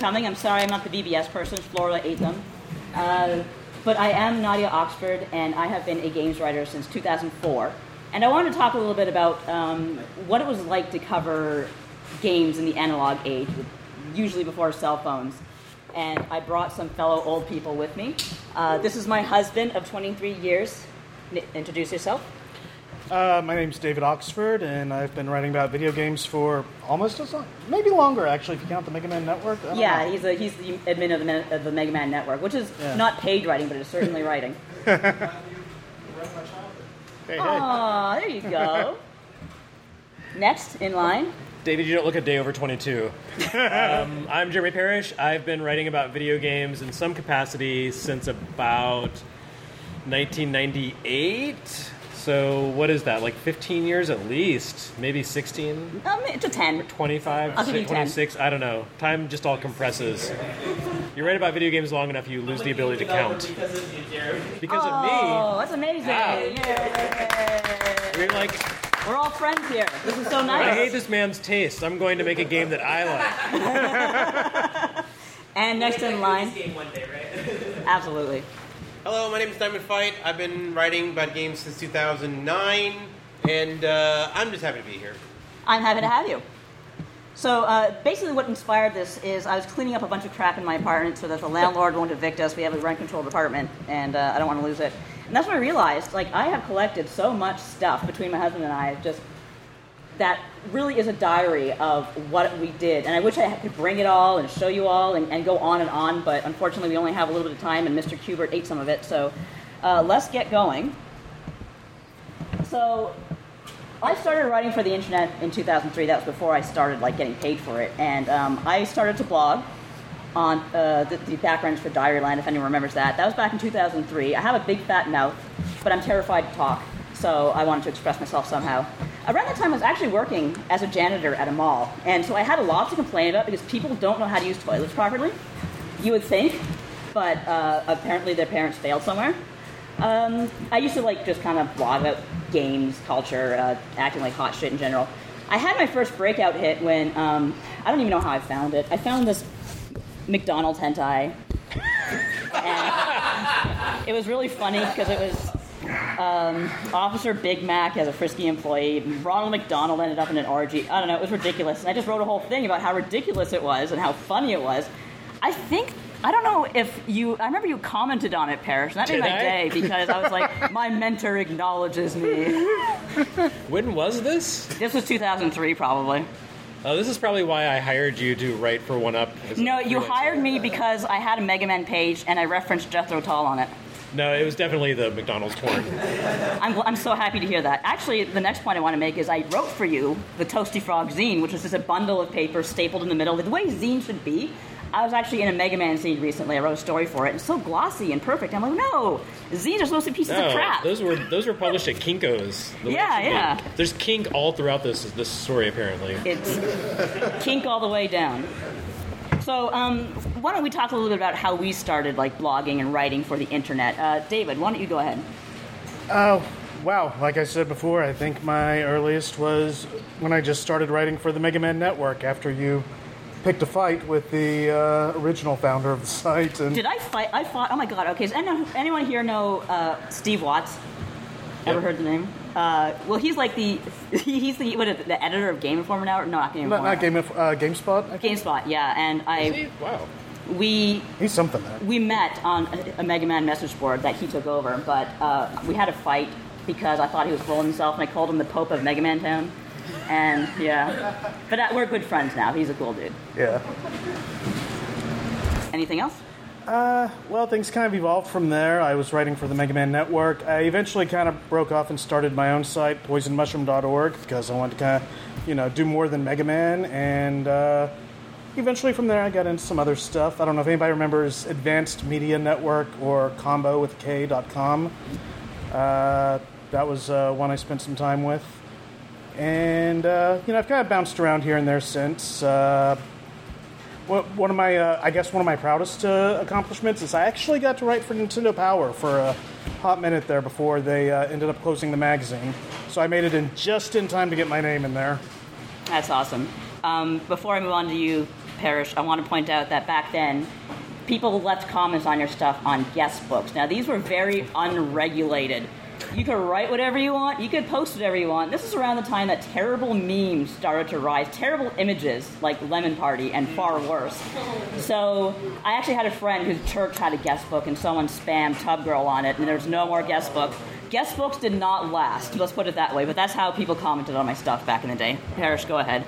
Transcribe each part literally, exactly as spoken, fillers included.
coming. I'm sorry I'm not the B B S person. Florida ate them. Uh, but I am Nadia Oxford, and I have been a games writer since two thousand four. And I wanted to talk a little bit about um, what it was like to cover games in the analog age, usually before cell phones. And I brought some fellow old people with me. Uh, this is my husband of twenty-three years. N- introduce yourself. Uh, my name's David Oxford, and I've been writing about video games for almost as long, maybe longer actually, if you count the Mega Man Network. I don't Yeah, know. he's a, he's the admin of the, of the Mega Man Network, which is Yeah. not paid writing, but it's certainly writing. Hey, hey. Aw, there you go. Next in line. David, you don't look a day over twenty-two. um, I'm Jeremy Parrish. I've been writing about video games in some capacity since about nineteen ninety-eight. So what is that, like fifteen years at least? Maybe sixteen? Um, it's a ten. twenty-five? I'll give you ten. twenty-six? I don't know. Time just all compresses. You write about video games long enough, you lose the ability to count. Because of me. Oh, that's amazing. Wow. Yay. You're like, We're all friends here. This is so I nice. hate this man's taste. I'm going to make a game that I like. And next in line. Game one day, right? Absolutely. Hello, my name is Diamond Fight. I've been writing about games since two thousand nine, and uh, I'm just happy to be here. I'm happy to have you. So uh, basically what inspired this is I was cleaning up a bunch of crap in my apartment so that the landlord won't evict us. We have a rent-controlled apartment, and uh, I don't want to lose it. And that's when I realized, like, I have collected so much stuff between my husband and I, just that really is a diary of what we did. And I wish I could bring it all and show you all and, and go on and on, but unfortunately we only have a little bit of time, and Mister Kubert ate some of it. So uh, let's get going. So I started writing for the internet in two thousand three. That was before I started like getting paid for it. And um, I started to blog on uh, the, the backgrounds for Diaryland, if anyone remembers that. That was back in two thousand three. I have a big fat mouth, but I'm terrified to talk, so I wanted to express myself somehow. Around that time, I was actually working as a janitor at a mall, and so I had a lot to complain about because people don't know how to use toilets properly. You would think, but uh, apparently their parents failed somewhere. Um, I used to like just kind of blog about games, culture, uh, acting like hot shit in general. I had my first breakout hit when, um, I don't even know how I found it. I found this McDonald's hentai. And it was really funny because it was um, Officer Big Mac as a frisky employee. Ronald McDonald ended up in an orgy. I don't know, it was ridiculous. And I just wrote a whole thing about how ridiculous it was and how funny it was. I think, I don't know if you, I remember you commented on it, Parrish, and that made Did my I? day because I was like, my mentor acknowledges me. When was this? This was two thousand three, probably. Oh, this is probably why I hired you to write for one up. as a No, you freelancer. hired me because I had a Mega Man page and I referenced Jethro Tull on it. No, it was definitely the McDonald's porn. I'm, gl- I'm so happy to hear that. Actually, the next point I want to make is I wrote for you the Toasty Frog zine, which was just a bundle of paper stapled in the middle, the way zine should be. I was actually in a Mega Man zine recently. I wrote a story for it. It's so glossy and perfect. I'm like, no, zines are supposed to be pieces of No, crap. those were those were published at Kinko's. The way Yeah, it should be. yeah. There's kink all throughout this this story apparently. It's kink all the way down. So, um, why don't we talk a little bit about how we started, like, blogging and writing for the internet? Uh, David, why don't you go ahead? Oh, wow. Like I said before, I think my earliest was when I just started writing for the Mega Man Network after you picked a fight with the uh, original founder of the site. And Did I fight? I fought. Oh my God. Okay. Does anyone, anyone here know uh, Steve Watts? Ever Yep. heard the name? Uh, well, he's like the he's the what is it, the editor of Game Informer now. No, not Game not, Informer. not Game of, uh, GameSpot? I think? GameSpot. Yeah, and I See? Wow. we He's something there. we met on a, a Mega Man message board that he took over, but uh, we had a fight because I thought he was full of himself, and I called him the Pope of Mega Man Town. And yeah, but uh, we're good friends now. He's a cool dude. Yeah. Anything else? Uh, well, things kind of evolved from there. I was writing for the Mega Man Network. I eventually kind of broke off and started my own site, poison mushroom dot org, because I wanted to kind of, you know, do more than Mega Man. And uh, eventually from there, I got into some other stuff. I don't know if anybody remembers Advanced Media Network or combo with K dot com. Uh, that was uh, one I spent some time with. And, uh, you know, I've kind of bounced around here and there since. Uh, One of my, uh, I guess, one of my proudest uh, accomplishments is I actually got to write for Nintendo Power for a hot minute there before they uh, ended up closing the magazine. So I made it in just in time to get my name in there. That's awesome. Um, before I move on to you, Parrish, I want to point out that back then, people left comments on your stuff on guest books. Now, these were very unregulated. You could write whatever you want. You could post whatever you want. This is around the time that terrible memes started to rise. Terrible images like Lemon Party and far worse. So I actually had a friend whose church had a guest book and someone spammed Tub Girl on it and there's no more guest book. Guest books did not last. Let's put it that way. But that's how people commented on my stuff back in the day. Parrish, go ahead.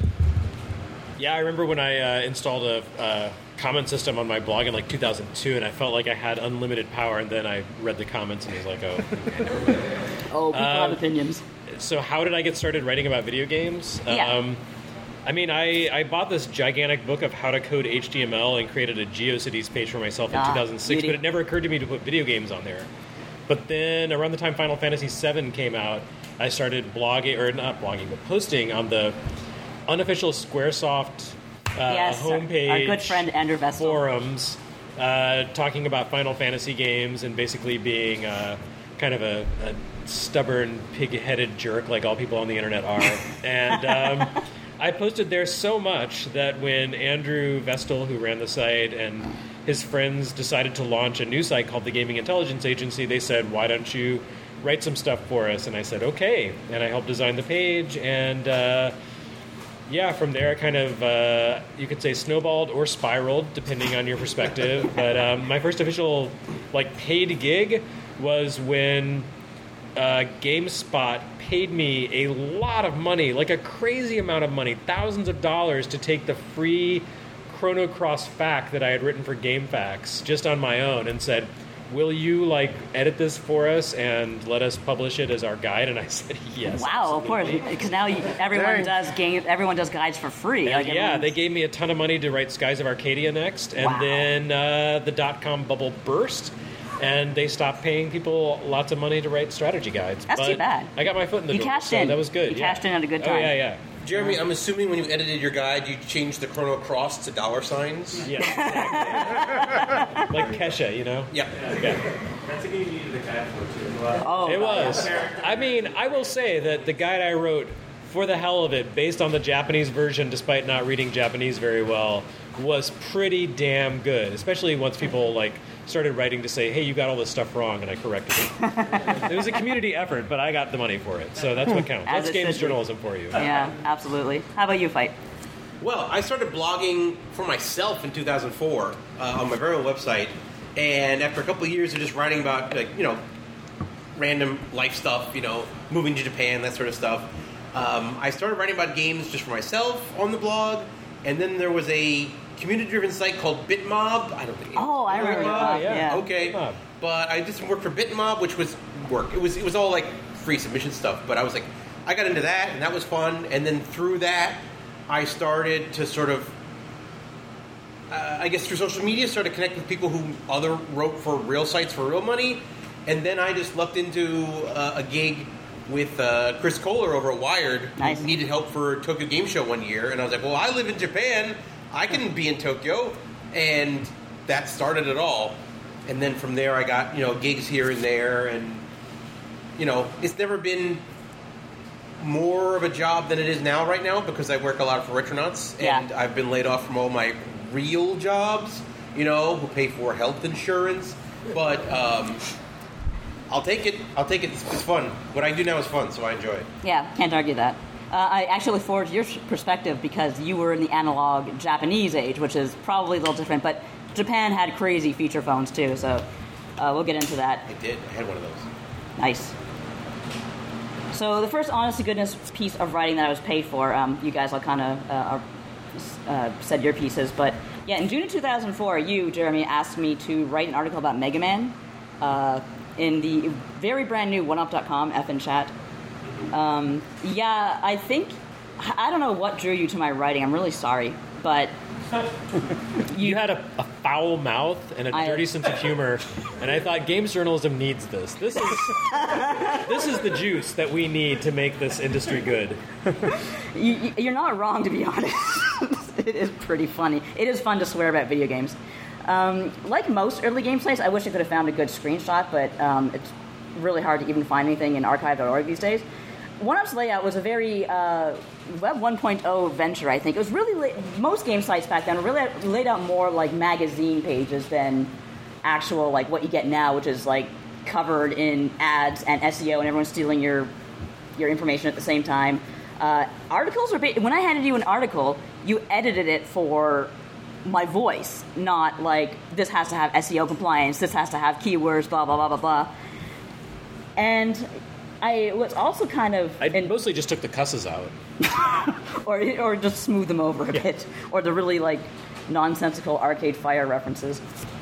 Yeah, I remember when I uh, installed a uh, comment system on my blog in like two thousand two, and I felt like I had unlimited power, and then I read the comments and was like, oh, okay, never mind. Oh, people Um, have opinions. So how did I get started writing about video games? Yeah. Um, I mean, I, I bought this gigantic book of how to code H T M L and created a GeoCities page for myself in Ah, two thousand six, beauty. but it never occurred to me to put video games on there. But then around the time Final Fantasy seven came out, I started blogging, or not blogging, but posting on the unofficial Squaresoft uh, Yes, our- homepage, our good friend Andrew Vestal. forums, uh, talking about Final Fantasy games and basically being uh, kind of a, a stubborn, pig-headed jerk like all people on the internet are. And um, I posted there so much that when Andrew Vestal, who ran the site, and his friends decided to launch a new site called the Gaming Intelligence Agency, they said, why don't you write some stuff for us? And I said, okay. And I helped design the page, and uh, yeah, from there, I kind of, uh, you could say snowballed or spiraled, depending on your perspective. But um, my first official, like, paid gig was when uh, GameSpot paid me a lot of money, like a crazy amount of money, thousands of dollars, to take the free Chrono Cross F A Q that I had written for GameFAQs just on my own, and said, will you, like, edit this for us and let us publish it as our guide? And I said, yes. Wow, of course, absolutely. because now you, everyone Dang. does game, everyone does guides for free. And Like, yeah, everyone's- they gave me a ton of money to write Skies of Arcadia next, and Wow. then uh, the dot-com bubble burst, and they stopped paying people lots of money to write strategy guides. That's but too bad. I got my foot in the You door, cashed so in. that was good. You yeah. cashed in at a good Oh time. yeah, yeah. Jeremy, I'm assuming when you edited your guide, you changed the Chrono Cross to dollar signs. Yeah, exactly. Like Kesha, you know? Yeah. Yeah. That's a game you needed the guide for, too, as well. Oh, It was. I mean, I will say that the guide I wrote, for the hell of it, based on the Japanese version, despite not reading Japanese very well, was pretty damn good. Especially once people like started writing to say, "Hey, you got all this stuff wrong," and I corrected it. It was a community effort, but I got the money for it, so that's what counts. As That's it games should be. journalism for you. Yeah, absolutely. How about you, Fight? Well, I started blogging for myself in two thousand four uh, on my very own website, and after a couple of years of just writing about, like, you know, random life stuff, you know, moving to Japan, that sort of stuff, um, I started writing about games just for myself on the blog, and then there was a community-driven site called BitMob. I don't think. Oh, I remember BitMob? that, yeah. Okay, BitMob. but I did some work for BitMob, which was work. It was it was all like free submission stuff, but I was like, I got into that, and that was fun, and then through that, I started to sort of, uh, I guess through social media, started to connect with people who other wrote for real sites for real money, and then I just lucked into uh, a gig with uh, Chris Kohler over at Wired, Nice. who needed help for Tokyo Game Show one year, and I was like, well, I live in Japan, I can be in Tokyo, and that started it all. And then from there, I got, you know, gigs here and there, and, you know, it's never been more of a job than it is now right now, because I work a lot for Retronauts, and Yeah. I've been laid off from all my real jobs, you know, who pay for health insurance, but um, I'll take it. I'll take it. It's, it's fun. What I do now is fun, so I enjoy it. Yeah, can't argue that. Uh, I actually look forward to your perspective because you were in the analog Japanese age, which is probably a little different, but Japan had crazy feature phones too, so uh, we'll get into that. I did. I had one of those. Nice. So the first honest to goodness piece of writing that I was paid for, um, you guys all kind of uh, uh, said your pieces, but yeah, in June of two thousand four, you, Jeremy, asked me to write an article about Mega Man uh, in the very brand new one up dot com F N chat. Um, yeah, I think, I don't know what drew you to my writing, I'm really sorry, but You had a, a foul mouth and a I- dirty sense of humor, and I thought games journalism needs this. This is this is the juice that we need to make this industry good. you, you- you're not wrong, to be honest. It is pretty funny. It is fun to swear about video games. Um, like most early game sites, I wish I could have found a good screenshot, but um, it's really hard to even find anything in archive dot org these days. One Up's layout was a very uh, Web one point oh venture, I think. It was really, la- most game sites back then were really laid out more like magazine pages than actual, like what you get now, which is like covered in ads and S E O and everyone's stealing your your information at the same time. Uh, articles are, ba- when I handed you an article, you edited it for my voice, not like this has to have S E O compliance, this has to have keywords, blah, blah, blah, blah, blah. And I was also kind of... I in, mostly just took the cusses out. or or just smooth them over a Yeah. bit. Or the really, like, nonsensical Arcade Fire references.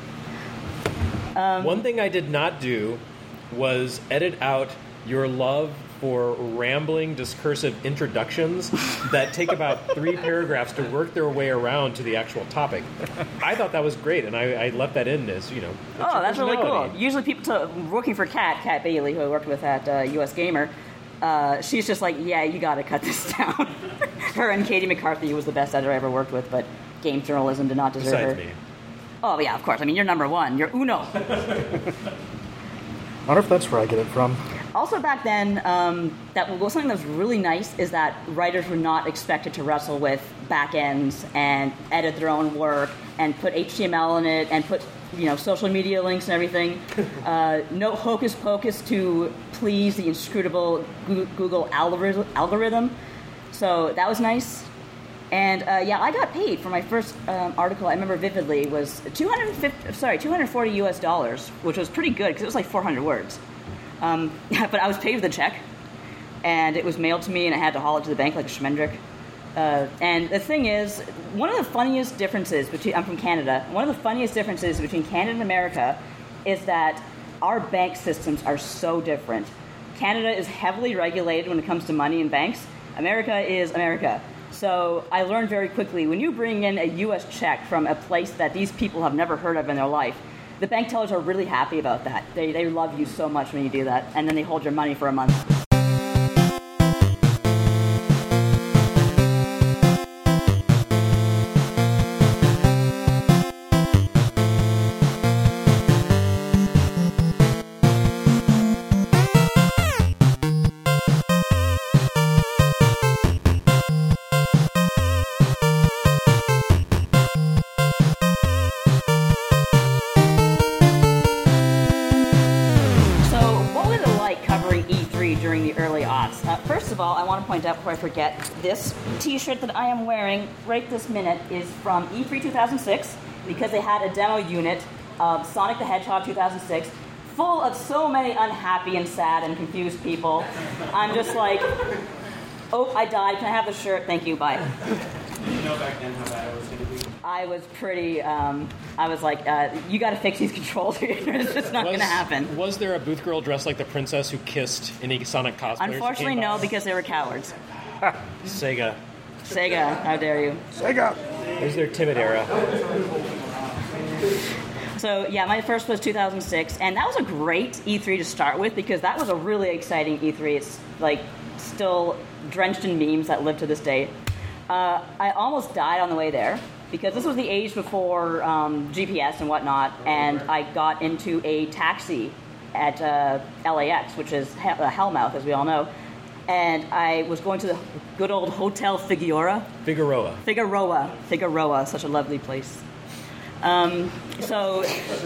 Um, One thing I did not do was edit out your love for rambling, discursive introductions that take about three paragraphs to work their way around to the actual topic. I thought that was great, and I, I left that in as, you know, Oh, that's really cool. originality. Usually people to, working for Kat, Kat Bailey, who I worked with at uh, U S Gamer, uh, she's just like, yeah, you got to cut this down. Her and Katie McCarthy, who was the best editor I ever worked with, but game journalism did not deserve Besides her. me. Oh, yeah, of course. I mean, you're number one. You're uno. I wonder if that's where I get it from. Also back then, um, that well, something that was really nice is that writers were not expected to wrestle with back ends and edit their own work and put H T M L in it and put, you know, social media links and everything. uh, no hocus pocus to please the inscrutable Goo- Google algorithm. algorithm. So that was nice. And uh, yeah, I got paid for my first um, article. I remember vividly was two hundred fifty, sorry, two hundred forty U S dollars, which was pretty good because it was like four hundred words. Um, but I was paid with a check, and it was mailed to me, and I had to haul it to the bank like a schmendrick. Uh, and the thing is, one of the funniest differences between, I'm from Canada, one of the funniest differences between Canada and America is that our bank systems are so different. Canada is heavily regulated when it comes to money and banks. America is America. So I learned very quickly, when you bring in a U S check from a place that these people have never heard of in their life, the bank tellers are really happy about that. They they love you so much when you do that, and then they hold your money for a month. During the early aughts. Uh, first of all, I want to point out before I forget, this t-shirt that I am wearing right this minute is from E three two thousand six because they had a demo unit of Sonic the Hedgehog two thousand six full of so many unhappy and sad and confused people. I'm just like, oh, I died. Can I have the shirt? Thank you. Bye. Did you know back then how bad it was going to be? I was pretty, um, I was like, uh, you got to fix these controls. It's just not going to happen. Was there a booth girl dressed like the princess who kissed any Sonic cosplayers? Unfortunately, no, because they were cowards. Sega. Sega, how dare you. Sega! There's their timid era. So, yeah, my first was two thousand six, and that was a great E three to start with because that was a really exciting E three. It's, like, still drenched in memes that live to this day. Uh, I almost died on the way there because this was the age before um, G P S and whatnot, and I got into a taxi at uh, L A X, which is he- uh, Hellmouth, as we all know, and I was going to the good old Hotel Figueroa. Figueroa. Figueroa. Figueroa, such a lovely place. Um, so...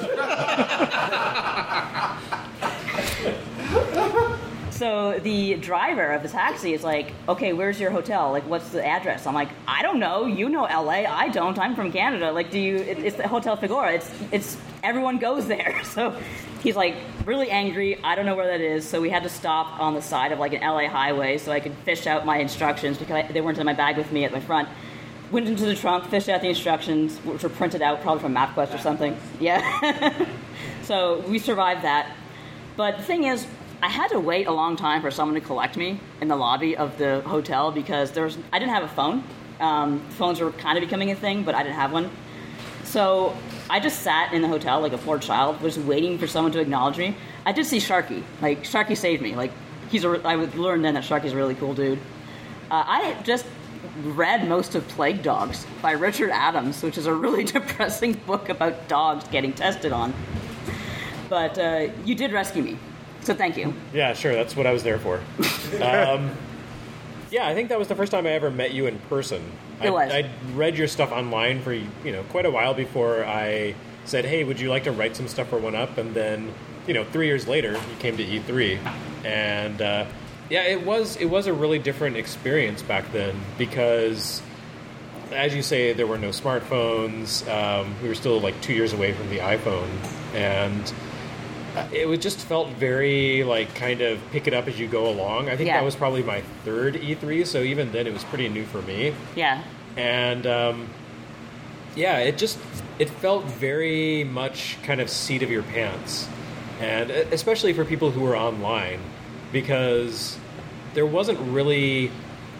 So the driver of the taxi is like, okay, where's your hotel? Like, what's the address? I'm like, I don't know. You know L A. I don't. I'm from Canada. Like, do you, it, it's the Hotel Figueroa. It's, it's, everyone goes there. So he's like really angry. I don't know where that is. So we had to stop on the side of like an L A highway so I could fish out my instructions because I, they weren't in my bag with me at my front. Went into the trunk, fished out the instructions, which were printed out probably from MapQuest or something. Yeah. So we survived that. But the thing is, I had to wait a long time for someone to collect me in the lobby of the hotel because there was I didn't have a phone. Um, phones were kind of becoming a thing, but I didn't have one. So I just sat in the hotel like a poor child, was waiting for someone to acknowledge me. I did see Sharky. Like, Sharky saved me. Like, he's a, I would learn then that Sharky's a really cool dude. Uh, I just read most of Plague Dogs by Richard Adams, which is a really depressing book about dogs getting tested on. But uh, you did rescue me. So thank you. Yeah, sure. That's what I was there for. um, yeah, I think that was the first time I ever met you in person. It I, was. I read your stuff online for you know quite a while before I said, "Hey, would you like to write some stuff for one up?" And then, you know, three years later, you came to E three, and uh, yeah, it was it was a really different experience back then because, as you say, there were no smartphones. Um, we were still like two years away from the iPhone, and it was just felt very like kind of pick it up as you go along. I think Yeah. that was probably my third E three, so even then it was pretty new for me. Yeah. And um, yeah, it just it felt very much kind of seat of your pants, and especially for people who were online, because there wasn't really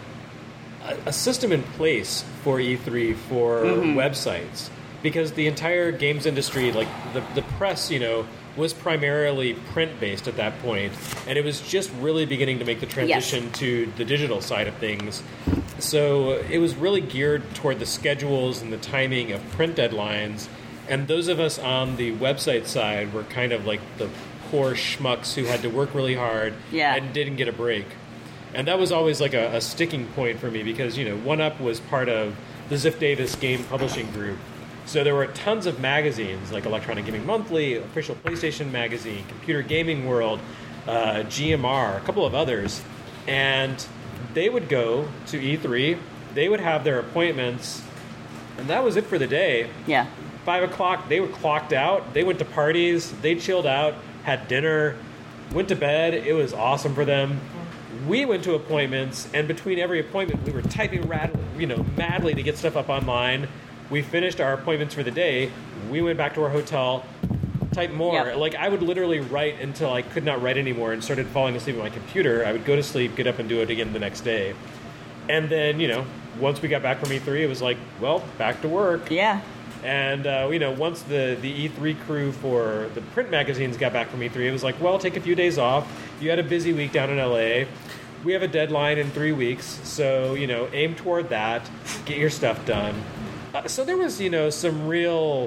a, a system in place for E three for Mm-hmm. websites, because the entire games industry, like the the press, you know, was primarily print-based at that point, and it was just really beginning to make the transition Yes. to the digital side of things. So it was really geared toward the schedules and the timing of print deadlines, and those of us on the website side were kind of like the poor schmucks who had to work really hard Yeah. and didn't get a break. And that was always like a, a sticking point for me because, you know, one up was part of the Ziff Davis game publishing group. So there were tons of magazines like Electronic Gaming Monthly, Official PlayStation Magazine, Computer Gaming World, uh, G M R, a couple of others. And they would go to E three, they would have their appointments, and that was it for the day. Yeah. Five o'clock, they were clocked out, they went to parties, they chilled out, had dinner, went to bed. It was awesome for them. We went to appointments, and between every appointment, we were typing rad- you know, madly to get stuff up online. We finished our appointments for the day. We went back to our hotel, typed more. Yep. Like, I would literally write until I could not write anymore and started falling asleep on my computer. I would go to sleep, get up, and do it again the next day. And then, you know, once we got back from E three, it was like, well, back to work. Yeah. And, uh, you know, once the, the E three crew for the print magazines got back from E three, it was like, well, take a few days off. You had a busy week down in L A. We have a deadline in three weeks. So, you know, aim toward that. Get your stuff done. Uh, so there was, you know, some real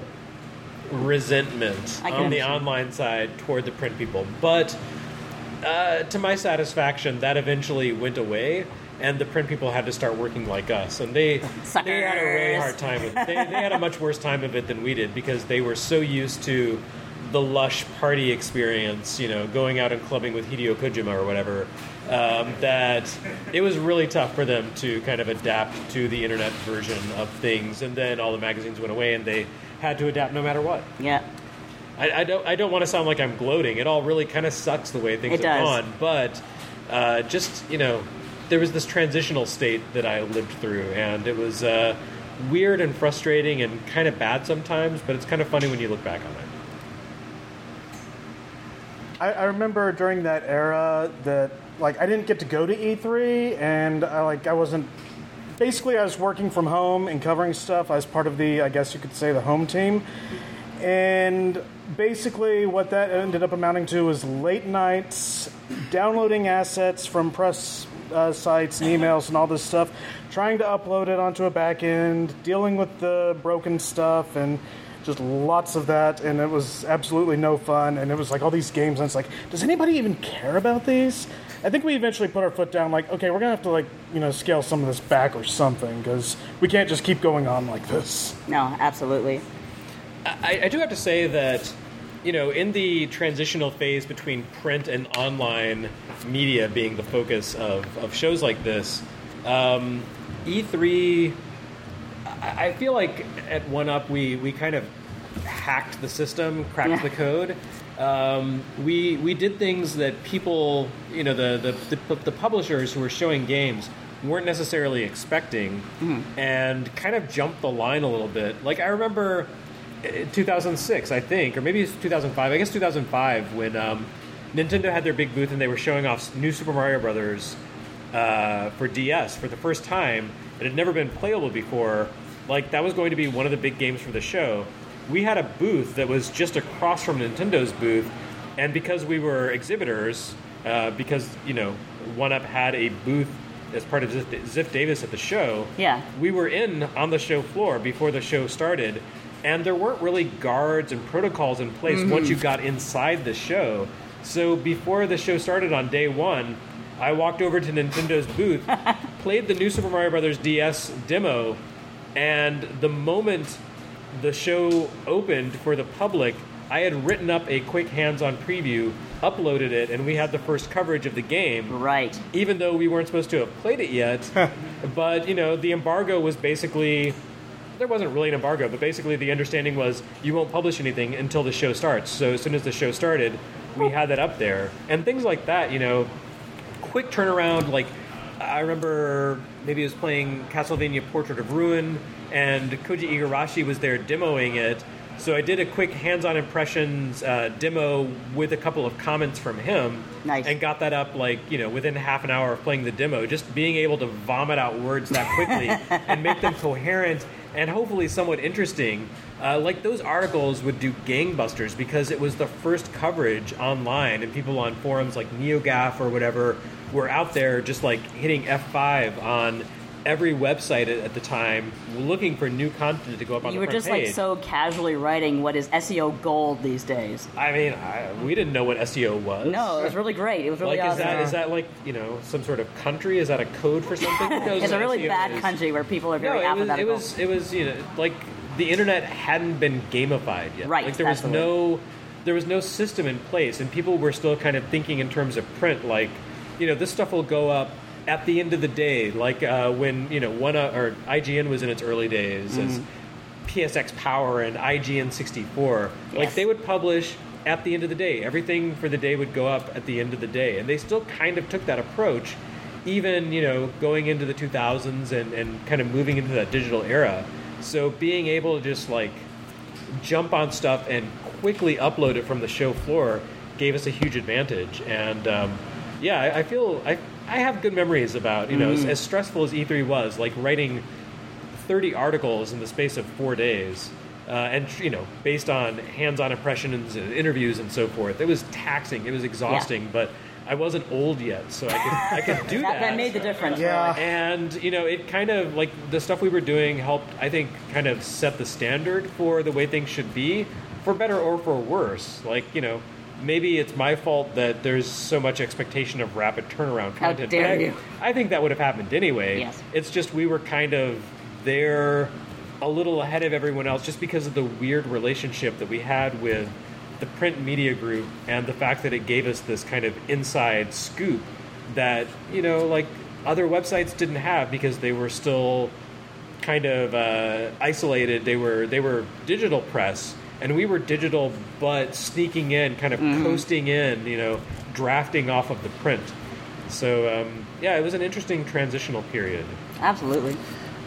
resentment I can on the understand. online side toward the print people. But uh, to my satisfaction, that eventually went away. And the print people had to start working like us, and they Suckers. they had a really hard time with it. They, they had a much worse time of it than we did because they were so used to the lush party experience, you know, going out and clubbing with Hideo Kojima or whatever, um, that it was really tough for them to kind of adapt to the internet version of things. And then all the magazines went away, and they had to adapt no matter what. Yeah. I, I don't I don't want to sound like I'm gloating. It all really kind of sucks the way things It have does. gone, but uh, just, you know, there was this transitional state that I lived through, and it was uh, weird and frustrating and kind of bad sometimes, but it's kind of funny when you look back on it. I, I remember during that era that like I didn't get to go to E three, and I like I wasn't. Basically, I was working from home and covering stuff. I was part of the, I guess you could say, the home team. And basically, what that ended up amounting to was late nights, downloading assets from press uh, sites and emails and all this stuff, trying to upload it onto a back end, dealing with the broken stuff, and just lots of that. And it was absolutely no fun. And it was like all these games, and it's like, does anybody even care about these? I think we eventually put our foot down, like, okay, we're going to have to, like, you know, scale some of this back or something, because we can't just keep going on like this. No, absolutely. I, I do have to say that, you know, in the transitional phase between print and online media being the focus of, of shows like this, um, E three, I, I feel like at one up we, we kind of hacked the system, cracked Yeah. the code. Um, we we did things that people, you know, the, the, the, the publishers who were showing games weren't necessarily expecting, and kind of jumped the line a little bit. Like, I remember in two thousand six, I think, or maybe it's two thousand five, I guess two thousand five, when um, Nintendo had their big booth and they were showing off New Super Mario Brothers uh, for D S for the first time. It had never been playable before. Like, that was going to be one of the big games for the show. We had a booth that was just across from Nintendo's booth, and because we were exhibitors, uh, because, you know, one up had a booth as part of Ziff, Ziff Davis at the show, Yeah. we were in on the show floor before the show started, and there weren't really guards and protocols in place once you got inside the show. So before the show started on day one, I walked over to Nintendo's booth, played the new Super Mario Brothers D S demo, and the moment the show opened for the public, I had written up a quick hands-on preview, uploaded it, and we had the first coverage of the game. Right. Even though we weren't supposed to have played it yet. But, you know, the embargo was basically... There wasn't really an embargo, but basically the understanding was you won't publish anything until the show starts. So as soon as the show started, we had that up there. And things like that, you know, quick turnaround. Like, I remember maybe I was playing Castlevania Portrait of Ruin, and Koji Igarashi was there demoing it. So I did a quick hands-on impressions uh, demo with a couple of comments from him. Nice. And got that up, like, you know, within half an hour of playing the demo. Just being able to vomit out words that quickly and make them coherent and hopefully somewhat interesting. Uh, like, those articles would do gangbusters because it was the first coverage online, and people on forums like NeoGAF or whatever were out there just, like, hitting F five on every website at, at the time looking for new content to go up on You the were front just page. like so casually writing what is S E O gold these days. I mean, I, we didn't know what S E O was. No, it was really great. It was really Like, is awesome. that is that like, you know, some sort of country? Is that a code for something? Who knows It's a what really S E O bad is? country where people are No, very it was, it apathetical. was it was you know, like, the internet hadn't been gamified yet. Right, Like, there that's was the no there was no system in place, and people were still kind of thinking in terms of print. Like, you know, this stuff will go up at the end of the day, like uh, when, you know, one uh, or I G N was in its early days Mm-hmm. as P S X Power and I G N sixty-four. Like, Yes. they would publish at the end of the day. Everything for the day would go up at the end of the day, and they still kind of took that approach, even, you know, going into the two thousands and, and kind of moving into that digital era. So being able to just, like, jump on stuff and quickly upload it from the show floor gave us a huge advantage. And um, yeah, I, I feel I I have good memories about, you know, as, as stressful as E three was, like writing thirty articles in the space of four days. Uh, and, you know, based on hands-on impressions and interviews and so forth. It was taxing. It was exhausting, but I wasn't old yet, so I could I could do that, that. that made the difference. Yeah. really. And, you know, it kind of, like, the stuff we were doing helped, I think, kind of set the standard for the way things should be, for better or for worse. Like, you know, maybe it's my fault that there's so much expectation of rapid turnaround How content. dare but I, you. I think that would have happened anyway. Yes. It's just we were kind of there a little ahead of everyone else just because of the weird relationship that we had with the print media group and the fact that it gave us this kind of inside scoop that, you know, like, other websites didn't have because they were still kind of uh, isolated. They were they were digital press, and we were digital but sneaking in, kind of coasting in, you know, drafting off of the print. So, um, yeah, it was an interesting transitional period. Absolutely.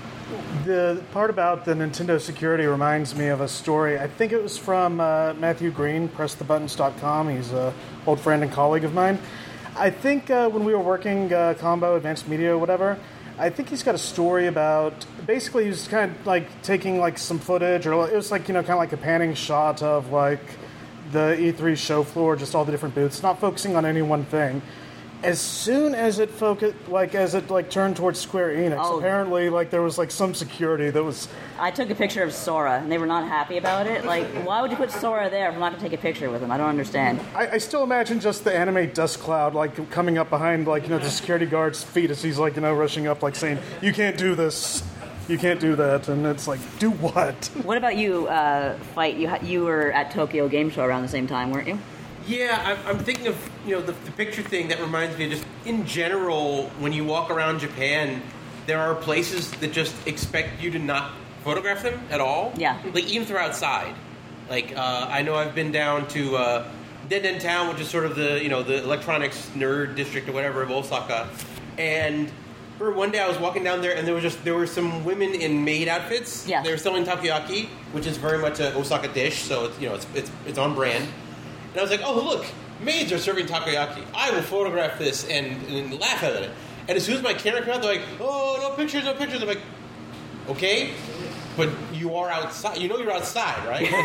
The part about the Nintendo security reminds me of a story. I think it was from uh, Matthew Green, press the buttons dot com. He's an old friend and colleague of mine. I think uh, when we were working uh, Combo, Advanced Media, whatever, I think he's got a story about, basically he was kind of like taking like some footage, or it was like, you know, kind of like a panning shot of like the E three show floor, just all the different booths, not focusing on any one thing. As soon as it focused, like as it like turned towards Square Enix, Oh. apparently like there was like some security that was. I took a picture of Sora, and they were not happy about it. Like, why would you put Sora there if I'm not going to take a picture with him? I don't understand. I, I still imagine just the anime dust cloud like coming up behind like, you know, the security guard's feet as he's like, you know, rushing up like saying, "You can't do this, you can't do that," and it's like, do what? What about you, uh, Fight? You ha- you were at Tokyo Game Show around the same time, weren't you? Yeah, I'm, I'm thinking of, you know, the, the picture thing that reminds me of just in general, when you walk around Japan, there are places that just expect you to not photograph them at all. Yeah. Like, even if they're outside. Like, uh, I know I've been down to uh, Dead End Town, which is sort of the, you know, the electronics nerd district or whatever of Osaka. And remember one day I was walking down there and there was just, there were some women in maid outfits. Yeah. They were selling takoyaki, which is very much an Osaka dish, so it's, you know, it's, it's, it's on brand. And I was like, oh, look, maids are serving takoyaki. I will photograph this and, and laugh at it. And as soon as my camera came out, they're like, oh, no pictures, no pictures. I'm like, okay, but you are outside. You know you're outside,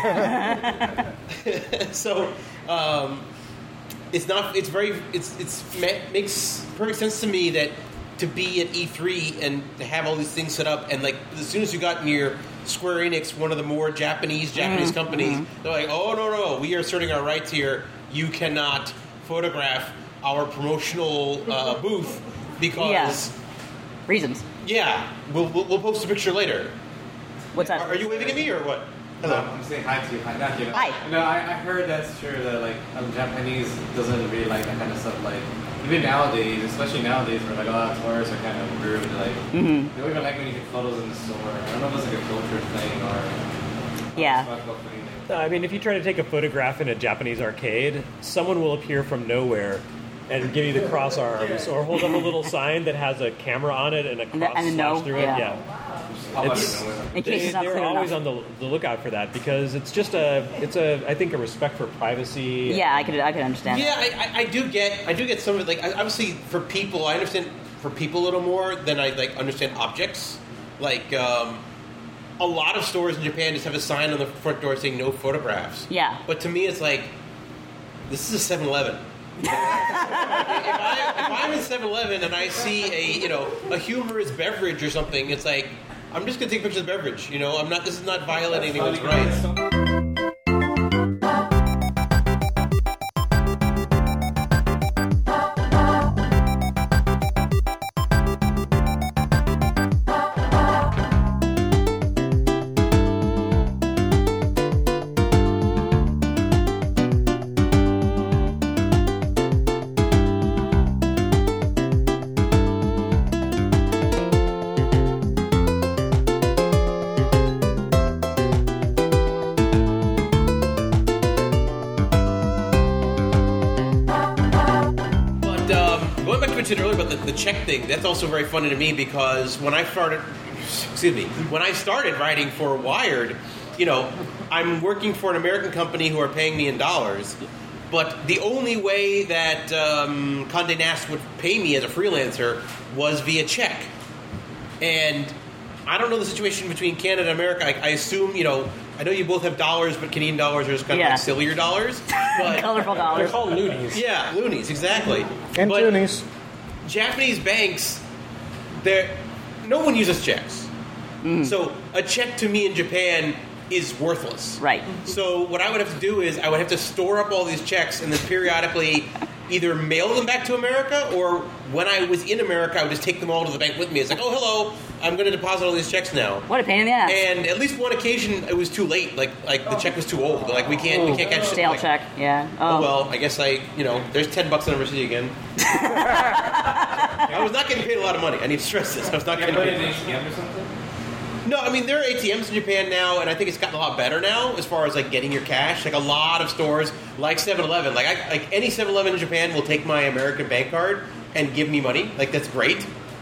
right? So um, it's not, it's very, it's, it's makes perfect sense to me that to be at E three and to have all these things set up, and like as soon as you got near Square Enix, one of the more Japanese Japanese Mm-hmm. companies, they're like, oh no no, we are asserting our rights here. You cannot photograph our promotional uh, booth because Yeah. Reasons. yeah, we'll, we'll we'll post a picture later. What's that? Are, are you waving at me or what? Hello. Um, I'm saying hi to you. Hi, not you. Hi. No, I, I heard that's true that like um, Japanese doesn't really like that kind of stuff. Like even nowadays, especially nowadays, where like a lot of tourists are kind of rude. Like Mm-hmm. they don't even like when you take photos in the store. I don't know if it's like a culture thing or Yeah. responsible thing. I mean, if you try to take a photograph in a Japanese arcade, someone will appear from nowhere and give you the cross arms, or hold up a little sign that has a camera on it and a And the- cross and a no, slash through yeah. it. Yeah, How about It's- it? In case they, it's not they're clear always enough. on the, the lookout for that because it's just a, it's a, I think a respect for privacy. Yeah, I could I could understand. Yeah, I, I, I do get I do get some of it. Like I- obviously for people, I understand for people a little more than I like understand objects. Like um, a lot of stores in Japan just have a sign on the front door saying no photographs. Yeah. But to me, it's like this is a seven eleven. if, I, if I'm in seven eleven and I see a you know a humorous beverage or something, it's like I'm just gonna take pictures of the beverage. You know, I'm not. This is not violating anyone's rights. But um, going back to what you said earlier about the, the check thing, that's also very funny to me because when I started, excuse me, when I started writing for Wired, you know, I'm working for an American company who are paying me in dollars, but the only way that um, Condé Nast would pay me as a freelancer was via check. And I don't know the situation between Canada and America. I, I assume, you know, I know you both have dollars, but Canadian dollars are just kind of Yeah. like sillier dollars. But Colorful They're dollars. called loonies. yeah, loonies, exactly. And But toonies. Japanese banks, they're no one uses checks. So a check to me in Japan is worthless. Right. So what I would have to do is I would have to store up all these checks and then periodically either mail them back to America, or when I was in America, I would just take them all to the bank with me. It's like, oh, hello, I'm going to deposit all these checks now. What a pain in the ass. And at least one occasion, it was too late. Like, like the check was too old. Like, we can't, we can't catch it. Stale Like, check. Yeah. Oh, Oh. well, I guess I, you know, there's ten bucks on the receipt again. I was not getting paid a lot of money. I need to stress this. I was not Yeah, getting but paid. an A T M or something? No, I mean, there are A T Ms in Japan now, and I think it's gotten a lot better now as far as, like, getting your cash. Like, a lot of stores, like seven eleven, like, I, like any seven eleven in Japan will take my American bank card and give me money. Like, that's great.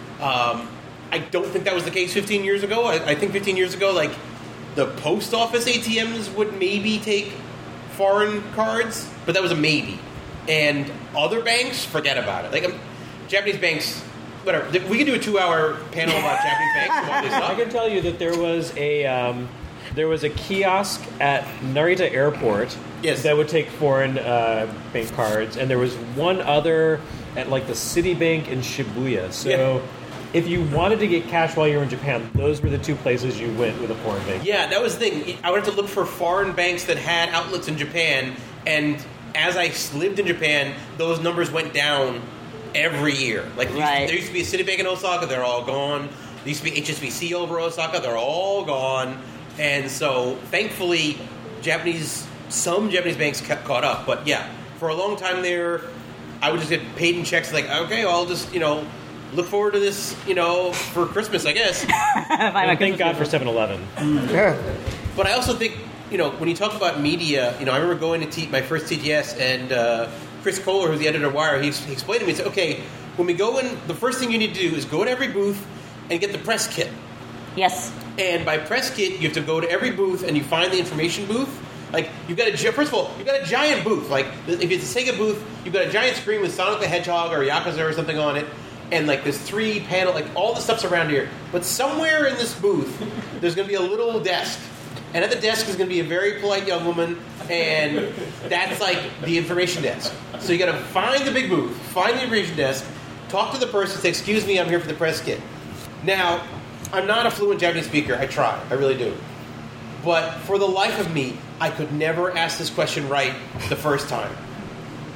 Um, I don't think that was the case fifteen years ago. I, I think fifteen years ago, like, the post office A T Ms would maybe take foreign cards, but that was a maybe. And other banks, forget about it. Like, um, Japanese banks, whatever. We could do a two-hour panel about Japanese banks and what they I suck. can tell you that there was a um, there was a kiosk at Narita Airport Yes. that would take foreign uh, bank cards, and there was one other at like the Citibank in Shibuya. So Yeah. if you wanted to get cash while you were in Japan, those were the two places you went with a foreign bank. Yeah, that was the thing. I would have to look for foreign banks that had outlets in Japan, and as I lived in Japan, those numbers went down every year. Like there used, Right. there used to be a Citibank in Osaka, they're all gone. There used to be H S B C over Osaka, they're all gone. And so, thankfully, Japanese some Japanese banks kept caught up. But yeah, for a long time there, I would just get paid in checks. Like, okay, well, I'll just you know look forward to this, you know, for Christmas, I guess. And thank God for seven eleven. Yeah. But I also think, you know, when you talk about media, you know, I remember going to T- my first T G S, and uh, Chris Kohler, who's the editor of Wire, he, he explained to me, he said, okay, when we go in, the first thing you need to do is go to every booth and get the press kit. Yes. And by press kit, you have to go to every booth and you find the information booth. Like, you've got a, gi- first of all, you've got a giant booth. Like, if it's a Sega booth, you've got a giant screen with Sonic the Hedgehog or Yakuza or something on it. And, like, there's three panel, like, all the stuff's around here. But somewhere in this booth, there's going to be a little desk. And at the desk is going to be a very polite young woman, and that's, like, the information desk. So you got to find the big booth, find the information desk, talk to the person, say, excuse me, I'm here for the press kit. Now, I'm not a fluent Japanese speaker. I try. I really do. But for the life of me, I could never ask this question right the first time.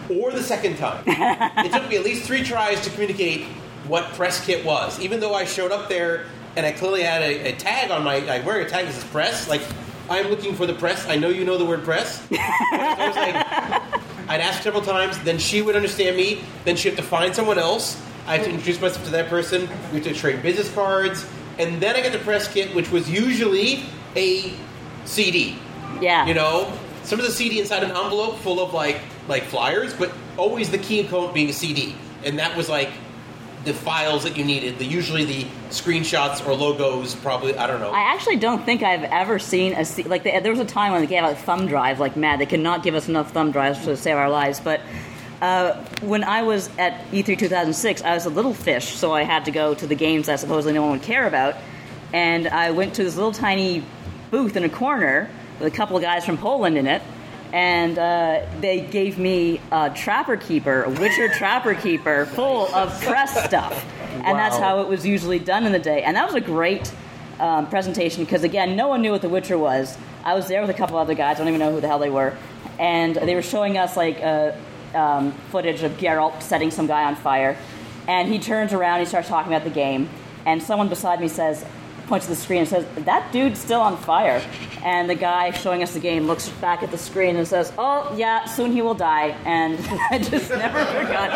or the second time. It took me at least three tries to communicate what press kit was, even though I showed up there and I clearly had a, a tag on my, like wearing a tag that says press, like, I'm looking for the press, I know you know the word press. I was like, I'd ask several times, then she would understand me, then she'd have to find someone else, I have to introduce myself to that person, we have to trade business cards, and then I got the press kit, which was usually a C D. Yeah. You know, some of the C D inside an envelope full of, like, like flyers, but always the key component being a C D. And that was, like, the files that you needed, the usually the screenshots or logos, probably, I don't know. I actually don't think I've ever seen a C- like they, there was a time when they gave out thumb drives like mad. They could not give us enough thumb drives to save our lives. But uh, when I was at E three two thousand six, I was a little fish, so I had to go to the games that supposedly no one would care about. And I went to this little tiny booth in a corner with a couple of guys from Poland in it. And uh, they gave me a Trapper Keeper, a Witcher Trapper Keeper, full of press stuff. And Wow. that's how it was usually done in the day. And that was a great um, presentation because, again, no one knew what The Witcher was. I was there with a couple other guys. I don't even know who the hell they were. And they were showing us, like, uh, um, footage of Geralt setting some guy on fire. And he turns around, he starts talking about the game. And someone beside me says, points to the screen and says, that dude's still on fire. And the guy showing us the game looks back at the screen and says, oh, yeah, soon he will die. And I just never forgot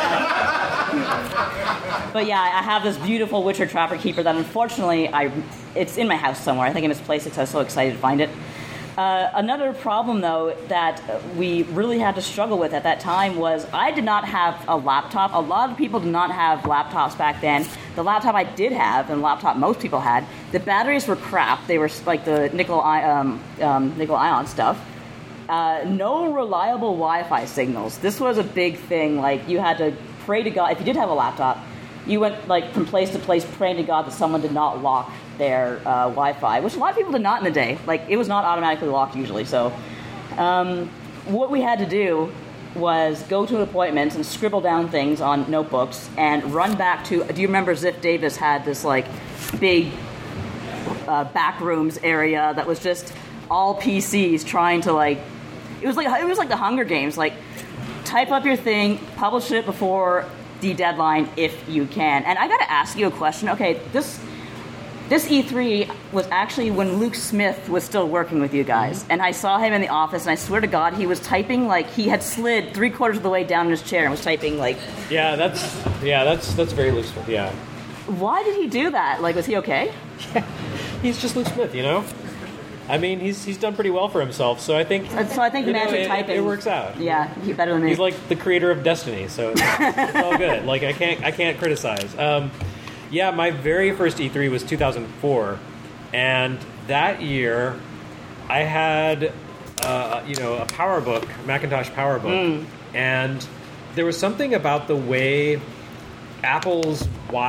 that. But yeah, I have this beautiful Witcher Trapper Keeper that unfortunately, I it's in my house somewhere. I think I misplaced it because I was so excited to find it. Uh, another problem, though, that we really had to struggle with at that time was I did not have a laptop. A lot of people did not have laptops back then. The laptop I did have, and the laptop most people had, the batteries were crap. They were like the nickel, um, um, nickel ion stuff. Uh, no reliable Wi-Fi signals. This was a big thing. Like, you had to pray to God. If you did have a laptop, you went like from place to place praying to God that someone did not lock their uh, Wi-Fi, which a lot of people did not in the day. Like, it was not automatically locked usually. So um, what we had to do was go to appointments and scribble down things on notebooks and run back to, do you remember Ziff Davis had this like big uh, back rooms area that was just all P Cs trying to like, it was like, it was like the Hunger Games, like type up your thing, publish it before the deadline if you can. And I got to ask you a question. Okay, this this E three was actually when Luke Smith was still working with you guys, and I saw him in the office, and I swear to God, he was typing like he had slid three quarters of the way down in his chair and was typing like. Yeah, that's yeah, that's that's very Luke Smith. Yeah, why did he do that? Like, was he okay? Yeah, he's just Luke Smith, you know. I mean, he's he's done pretty well for himself, so I think. So I think the you know, magic it, typing. It works out. Yeah, he's better than me. He's like the creator of Destiny, so it's, it's all good. Like I can't I can't criticize. Um, yeah, my very first E three was two thousand four, and that year I had uh, you know a PowerBook, Macintosh PowerBook, mm. and there was something about the way Apple's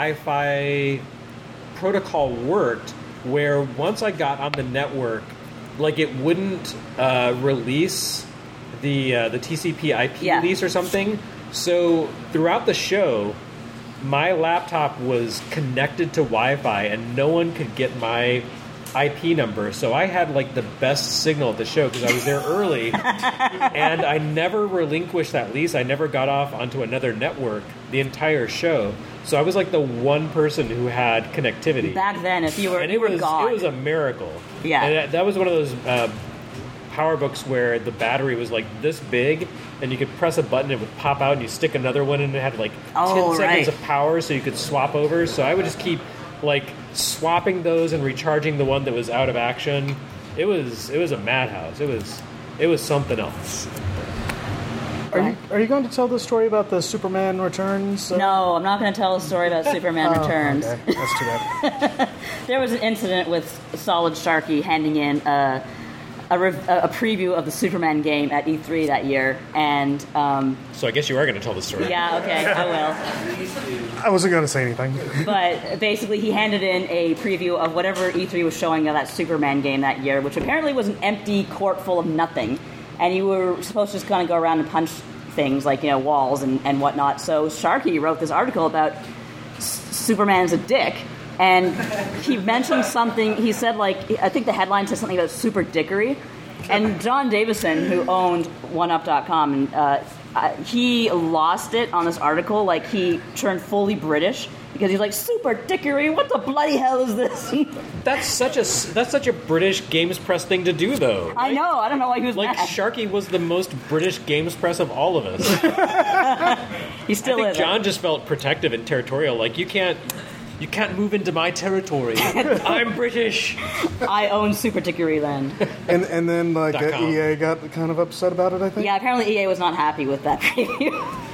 Wi-Fi protocol worked, where once I got on the network, like it wouldn't uh, release the uh, the T C P I P yeah. release or something. So throughout the show, my laptop was connected to Wi-Fi, and no one could get my I P number. So I had like the best signal at the show because I was there early, and I never relinquished that lease. I never got off onto another network the entire show. So I was like the one person who had connectivity. Back then, if you were, and you it were was gone. it was a miracle. Yeah, and that, that was one of those uh, PowerBooks where the battery was like this big, and you could press a button, it would pop out, and you stick another one, and it had like oh, ten seconds right. of power, so you could swap over. So I would just keep like swapping those and recharging the one that was out of action. It was it was a madhouse. It was it was something else. Are you, are you going to tell the story about the Superman Returns? Uh, no, I'm not going to tell a story about Superman oh, Returns. Okay. That's too bad. There was an incident with Solid Sharky handing in a, a, rev- a preview of the Superman game at E three that year, and um, So I guess you are going to tell the story. yeah, okay, I will. I wasn't going to say anything. But basically, he handed in a preview of whatever E three was showing of that Superman game that year, which apparently was an empty court full of nothing. And you were supposed to just kind of go around and punch things like, you know, walls and, and whatnot. So Sharky wrote this article about S- Superman's a dick. And he mentioned something, he said, like, I think the headline said something about super dickery. And John Davison, who owned one up dot com, and uh, uh, he lost it on this article. Like, he turned fully British because he's like, Super Dickery, what the bloody hell is this? That's such a that's such a British games press thing to do, though. I know. I don't know why he was Like, mad. Sharky was the most British games press of all of us. He still I think is. John just felt protective and territorial. Like, you can't you can't move into my territory. I'm British. I own Super Dickery Land. And and then like Dot uh, com. E A got kind of upset about it, I think. Yeah, apparently E A was not happy with that preview.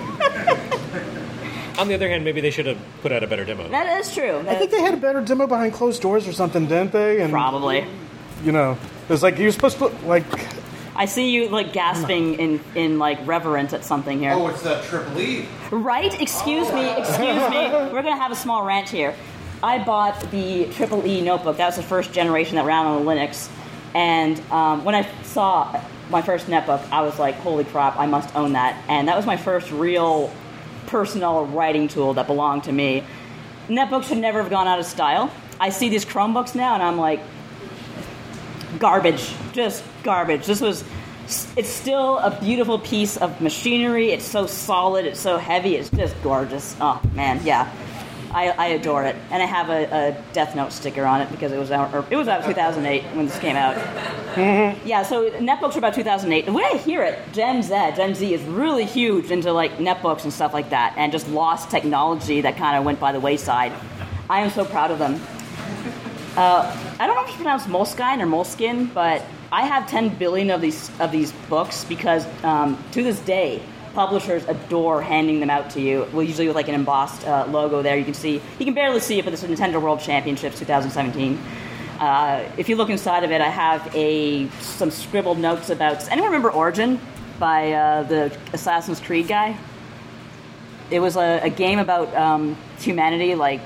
On the other hand, maybe they should have put out a better demo. That is true. I think they had a better demo behind closed doors or something, didn't they? And Probably. you know, it was like you were supposed to like. I see you like gasping in, in like reverence at something here. Oh, it's a Triple E. Right? Excuse me, excuse me. We're going to have a small rant here. I bought the Triple E notebook. That was the first generation that ran on Linux. And um, when I saw my first netbook, I was like, holy crap, I must own that. And that was my first real personal writing tool that belonged to me. Netbooks should never have gone out of style. I see these Chromebooks now, and I'm like, garbage. Just garbage. This was... It's still a beautiful piece of machinery. It's so solid. It's so heavy. It's just gorgeous. Oh, man, yeah. I, I adore it. And I have a, a Death Note sticker on it because it was out, or it was out two thousand eight when this came out. Yeah, so netbooks are about two thousand eight. The way I hear it, Gen Z, Gen Z is really huge into like netbooks and stuff like that, and just lost technology that kind of went by the wayside. I am so proud of them. Uh, I don't know if it's pronounced Moleskine or Moleskine, but I have ten billion of these of these books because um, to this day, publishers adore handing them out to you. Well, usually with like an embossed uh, logo there. You can see, you can barely see it, but this is Nintendo World Championships twenty seventeen. Uh, if you look inside of it, I have a some scribbled notes about. Does anyone remember Origin by uh, the Assassin's Creed guy? It was a, a game about um, humanity, like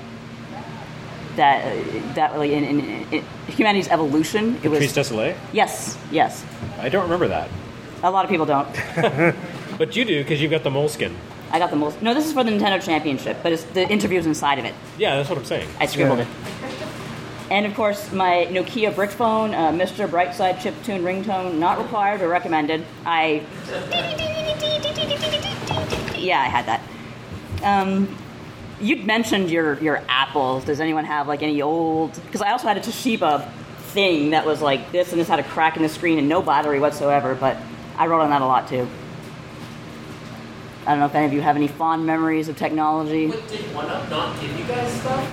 that. Uh, that like in, in, in humanity's evolution. It Patrice was Désilets? yes, yes. I don't remember that. A lot of people don't. But you do, because you've got the moleskin. I got the most. No, this is for the Nintendo Championship, but it's the interviews inside of it. Yeah, that's what I'm saying. I scribbled Yeah. it. And of course, my Nokia brick phone, uh, Mister Brightside chiptune ringtone, not required or recommended. I. Yeah, I had that. Um, you'd mentioned your your Apple. Does anyone have like any old? Because I also had a Toshiba thing that was like this, and this had a crack in the screen and no battery whatsoever. But I wrote on that a lot too. I don't know if any of you have any fond memories of technology. Wait, did OneUp not give you guys stuff?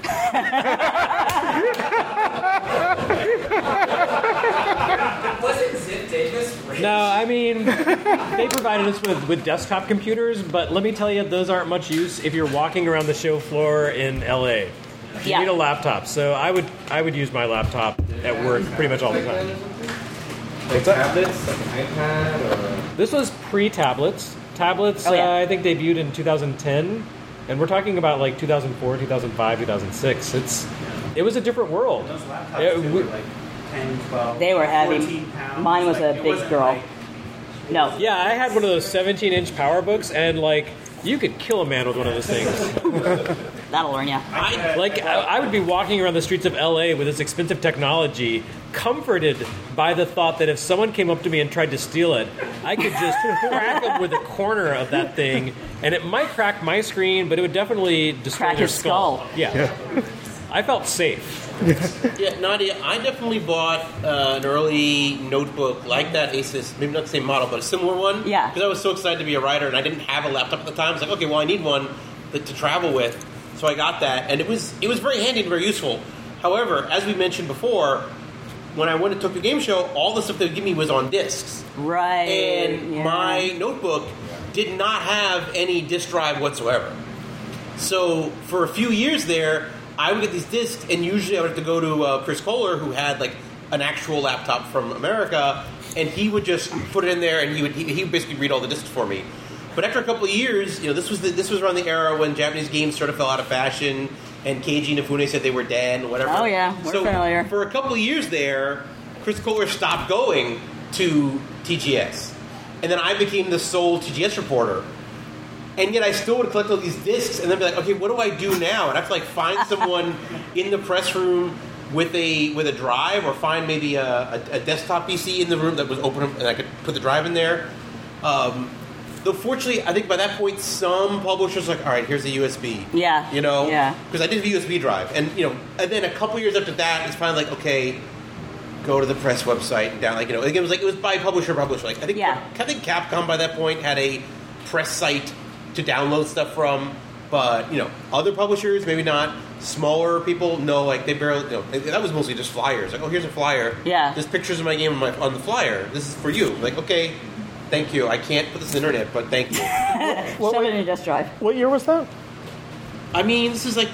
Wasn't Ziff Davis rich? No, I mean, they provided us with, with desktop computers, but let me tell you, those aren't much use if you're walking around the show floor in L A. You Yeah. need a laptop, so I would I would use my laptop at work pretty much all the time. Like tablets, like an iPad, or This was pre-tablets. Tablets, Oh, yeah. uh, I think, debuted in two thousand ten, and we're talking about like two thousand four, two thousand five, two thousand six. It's it was a different world. Those laptops Yeah, they we- were like ten, twelve, They were heavy. fourteen pounds. Mine was Like, a it big wasn't girl. like- No. Yeah, I had one of those seventeen inch PowerBooks, and like you could kill a man with one of those things. That'll learn you. I, Like I, I would be walking around the streets of L A with this expensive technology, comforted by the thought that if someone came up to me and tried to steal it, I could just crack them with a corner of that thing, and it might crack my screen, but it would definitely destroy Crack their his skull. Yeah. I felt safe. Yeah, Nadia, I definitely bought uh, an early notebook like that Asus, maybe not the same model, but a similar one. Yeah. Because I was so excited to be a writer, and I didn't have a laptop at the time. I was like, okay, well, I need one to, to travel with. So I got that, and it was it was very handy and very useful. However, as we mentioned before, when I went to Tokyo Game Show, all the stuff they would give me was on discs. Right. And yeah. my notebook did not have any disk drive whatsoever. So for a few years there, I would get these discs, and usually I would have to go to uh, Chris Kohler, who had like an actual laptop from America, and he would just put it in there, and he would he, he would basically read all the discs for me. But after a couple of years, you know, this was the, this was around the era when Japanese games sort of fell out of fashion, and Keiji Inafune said they were dead and whatever. Oh, yeah, we're so familiar. For a couple of years there, Chris Kohler stopped going to T G S, and then I became the sole T G S reporter. And yet I still would collect all these discs and then be like, okay, what do I do now? And I have to like find someone in the press room with a with a drive, or find maybe a, a, a desktop P C in the room that was open and I could put the drive in there. Um, Though fortunately, I think by that point, some publishers are like, all right, here's a U S B. Yeah. You know? Yeah. Because I did a U S B drive. And, you know, and then a couple years after that, it's finally like, okay, go to the press website and down, like, you know, it was like, it was by publisher, publisher. Like, I think, Yeah. I think Capcom by that point had a press site to download stuff from. But, you know, other publishers, maybe not. Smaller people, no, like, they barely, you know, that was mostly just flyers. Like, oh, here's a flyer. Yeah. There's pictures of my game on, my, on the flyer. This is for you. Like, okay, thank you. I can't put this on the internet, but thank you. Shove it in your disk drive. What year was that? I mean, this is like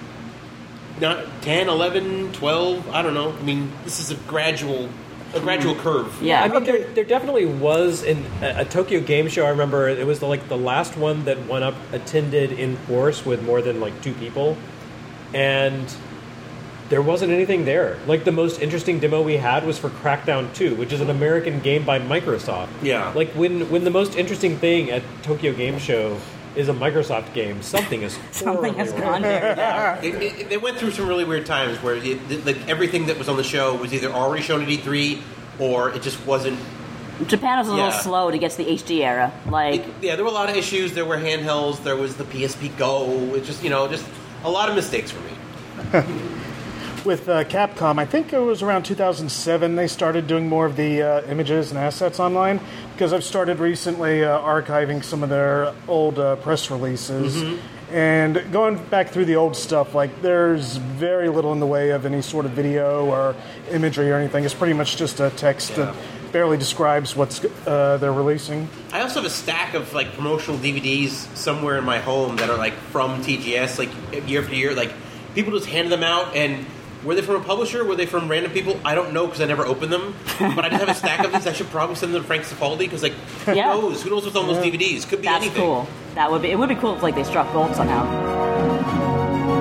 not ten, eleven, twelve, I don't know. I mean, this is a gradual a gradual curve. Yeah. I mean, there, there definitely was in a, a Tokyo Game Show. I remember it was the, like the last one that went up attended in force with more than like two people, and there wasn't anything there. Like the most interesting demo we had was for Crackdown two, which is an American game by Microsoft. Yeah. Like when when the most interesting thing at Tokyo Game Show is a Microsoft game, something is Something has horribly wrong. gone there. Yeah. It, it, they went through some really weird times where it, it, like everything that was on the show was either already shown at E three or it just wasn't. Japan was a little Yeah. slow to get to the H D era. Like, It, yeah, there were a lot of issues. There were handhelds. There was the P S P Go. It just you know just a lot of mistakes for me. With uh, Capcom, I think it was around two thousand seven they started doing more of the uh, images and assets online, because I've started recently uh, archiving some of their old uh, press releases. Mm-hmm. And going back through the old stuff, like there's very little in the way of any sort of video or imagery or anything. It's pretty much just a text Yeah. that barely describes what's uh, they're releasing. I also have a stack of like promotional D V Ds somewhere in my home that are like from T G S, like year after year. Like people just handed them out, and were they from a publisher? Were they from random people? I don't know because I never opened them. But I just have a stack of these. I should probably send them to Frank Cifaldi because like who Yeah. knows? Who knows what's on those D V Ds? Could be that's anything. cool. That would be. It would be cool if like they struck gold somehow.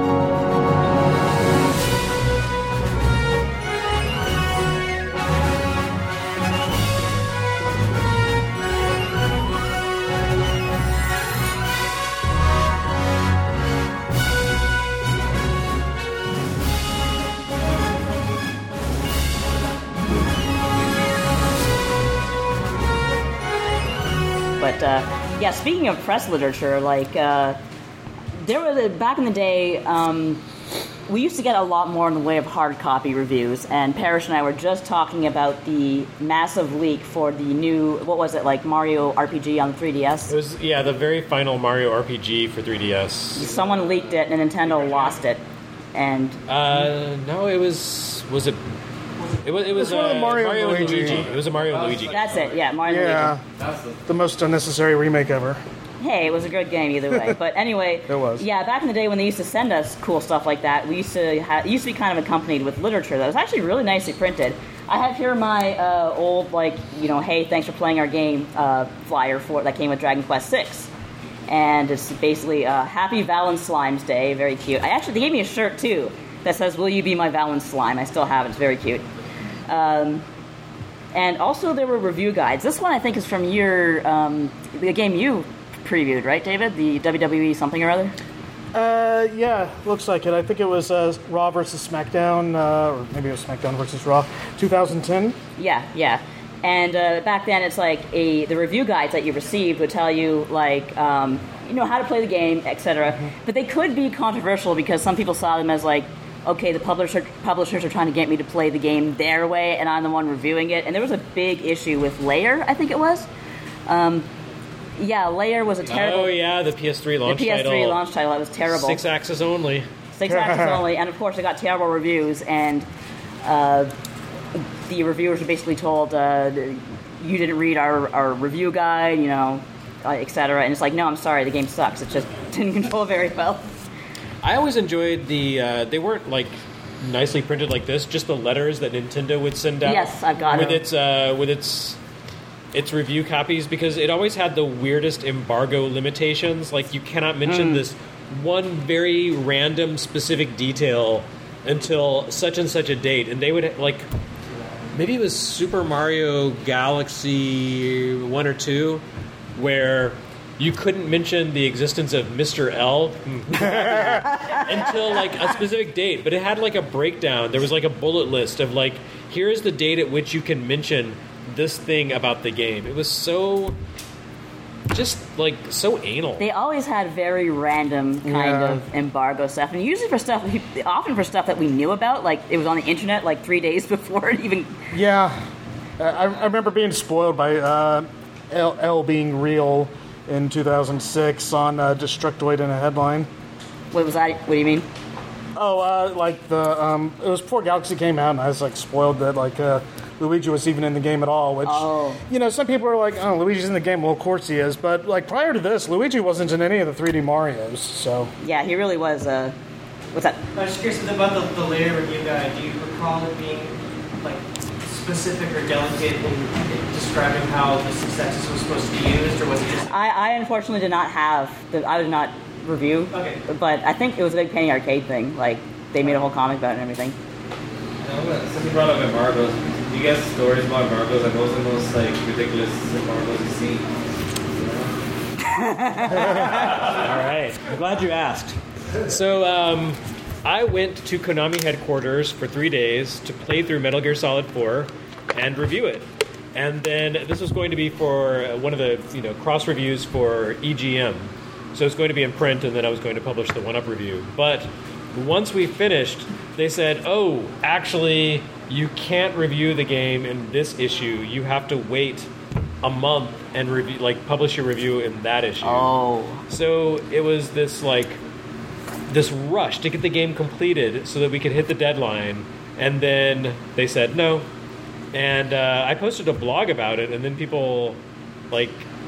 But uh, yeah, speaking of press literature, like uh, there was a, back in the day, um, we used to get a lot more in the way of hard copy reviews. And Parrish and I were just talking about the massive leak for the new, what was it, like Mario R P G on the three D S. It was yeah, the very final Mario R P G for three D S. Someone leaked it, and Nintendo lost it. And Uh, no, it was was it? It was it was It's one of the uh, Mario Mario and and Luigi. Luigi. It was a Mario and Luigi. that's it. Yeah, Mario and Yeah, Luigi. That's the the most unnecessary remake ever. Hey, it was a good game either way. But anyway, It was. Yeah, back in the day when they used to send us cool stuff like that, we used to ha- it used to be kind of accompanied with literature that was actually really nicely printed. I have here my uh, old like you know, hey, thanks for playing our game uh, flyer for that came with Dragon Quest six, and it's basically uh, Happy Valen Slimes Day. Very cute. I actually they gave me a shirt too that says "Will you be my Valen Slime?" I still have it. It's very cute. Um, and also there were review guides. This one I think is from your um, the game you previewed, right, David? The W W E something or other? Uh, yeah, looks like it. I think it was uh, Raw versus SmackDown, uh, or maybe it was SmackDown versus Raw, twenty ten. Yeah, yeah. And uh, back then it's like a the review guides that you received would tell you like um, you know how to play the game, et cetera. But they could be controversial because some people saw them as like, okay, the publisher publishers are trying to get me to play the game their way, and I'm the one reviewing it. And there was a big issue with Layer, I think it was. Um, yeah, Layer was a terrible. Oh yeah, the P S three the launch P S three title. launch title. It was terrible. Six axis only. Six axis only, and of course it got terrible reviews, and uh, the reviewers were basically told, uh, you didn't read our, our review guide, you know, uh, et cetera. And it's like, no, I'm sorry, the game sucks. It just didn't control very well. I always enjoyed the. Uh, they weren't like nicely printed like this. Just the letters that Nintendo would send out. Yes, I've got with it. its uh, with its its review copies, because it always had the weirdest embargo limitations. Like you cannot mention Mm. this one very random specific detail until such and such a date, and they would like maybe it was Super Mario Galaxy one or two where you couldn't mention the existence of Mister L until like a specific date, but it had like a breakdown. There was like a bullet list of like, here's the date at which you can mention this thing about the game. It was so just like so anal. They always had very random kind Yeah. of embargo stuff, and usually for stuff, often for stuff that we knew about, like it was on the internet like three days before it even. Yeah, I, I remember being spoiled by uh, L, L being real in two thousand six on uh, Destructoid in a headline. What was that? What do you mean? Oh, uh, like the um, it was before Galaxy came out, and I was like spoiled that like uh, Luigi was even in the game at all. Which Oh. you know, some people are like, "Oh, Luigi's in the game." Well, of course he is. But like prior to this, Luigi wasn't in any of the three D Mario's. So Yeah, he really was. Uh, what's that? I was just curious about the, the later review guide. Do you recall it being like specific or delicate in, in describing how the successes was supposed to be used, or was it just? I, I unfortunately did not have the. I did not review. Okay. But I think it was a big Penny Arcade thing. Like they made a whole comic about it and everything. Since you brought up embargoes, do you guys stories about embargoes? Are those the most like ridiculous embargoes you see? All right. I'm glad you asked. So, um, I went to Konami headquarters for three days to play through Metal Gear Solid four and review it. And then this was going to be for one of the you know cross reviews for E G M. So it's going to be in print, and then I was going to publish the one-up review. But once we finished, they said, oh, actually, you can't review the game in this issue. You have to wait a month and review, like publish your review in that issue. Oh. So it was this like this rush to get the game completed so that we could hit the deadline, and then they said no. And uh, I posted a blog about it, and then people like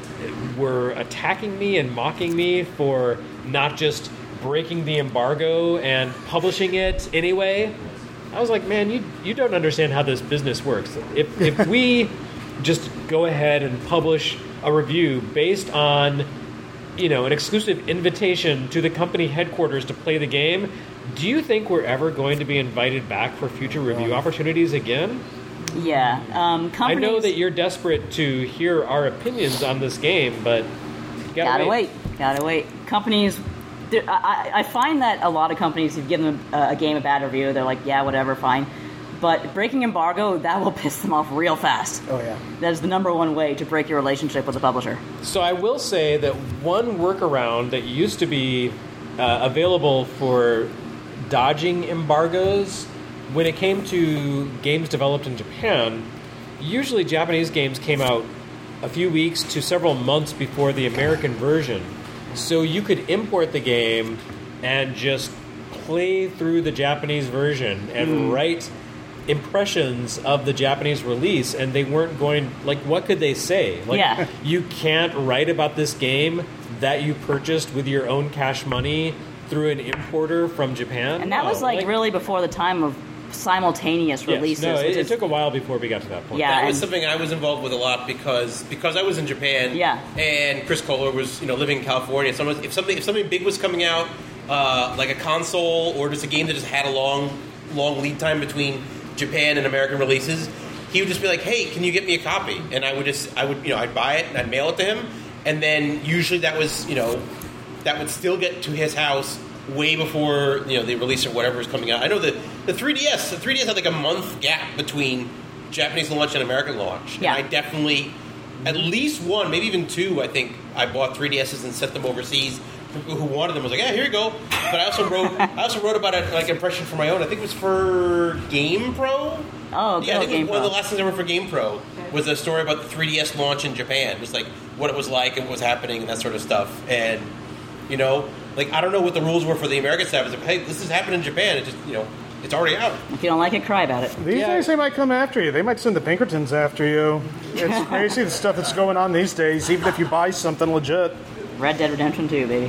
were attacking me and mocking me for not just breaking the embargo and publishing it anyway. I was like, man, you you don't understand how this business works. If if we just go ahead and publish a review based on, you know, an exclusive invitation to the company headquarters to play the game, do you think we're ever going to be invited back for future review opportunities again? Yeah. Um, companies, I know that you're desperate to hear our opinions on this game, but you gotta, Gotta wait. wait. Gotta wait. Companies. there- I, I I find that a lot of companies, if you give them a, a game a bad review, they're like, yeah, whatever, fine. But breaking embargo, that will piss them off real fast. oh yeah. That is the number one way to break your relationship with the publisher. So I will say that one workaround that used to be uh, available for dodging embargoes, when it came to games developed in Japan, usually Japanese games came out a few weeks to several months before the American version. So you could import the game and just play through the Japanese version and Mm. write impressions of the Japanese release, and they weren't going, like, what could they say? Like, Yeah. you can't write about this game that you purchased with your own cash money through an importer from Japan. And that No, was like, really before the time of simultaneous yes, releases. no, it, which it is- took a while before we got to that point. Yeah. That was and- something I was involved with a lot because because I was in Japan. Yeah. And Chris Kohler was you know living in California. Someone, if something if something big was coming out, uh, like a console or just a game that just had a long long lead time between Japan and American releases, he would just be like, "Hey, can you get me a copy?" And I would just I would you know I'd buy it and I'd mail it to him, and then usually that was you know that would still get to his house way before you know they release or whatever is coming out. I know that the three D S, the three D S had like a month gap between Japanese launch and American launch. Yeah. And I definitely, at least one, maybe even two, I think I bought three D S's and sent them overseas. People who wanted them I was like, yeah, here you go. But I also wrote, I also wrote about a like impression for my own. I think it was for Game Pro. Oh, Yeah, I think it Game was one Pro. of the last things I wrote for Game Pro was a story about the three D S launch in Japan, just like what it was like and what was happening and that sort of stuff. And you know, like I don't know what the rules were for the American staff. It's like, hey, this is happening in Japan. It just you know, it's already out. If you don't like it, cry about it. These Yeah. days they might come after you. They might send the Pinkertons after you. It's crazy the stuff that's going on these days, even if you buy something legit. Red Dead Redemption two, baby.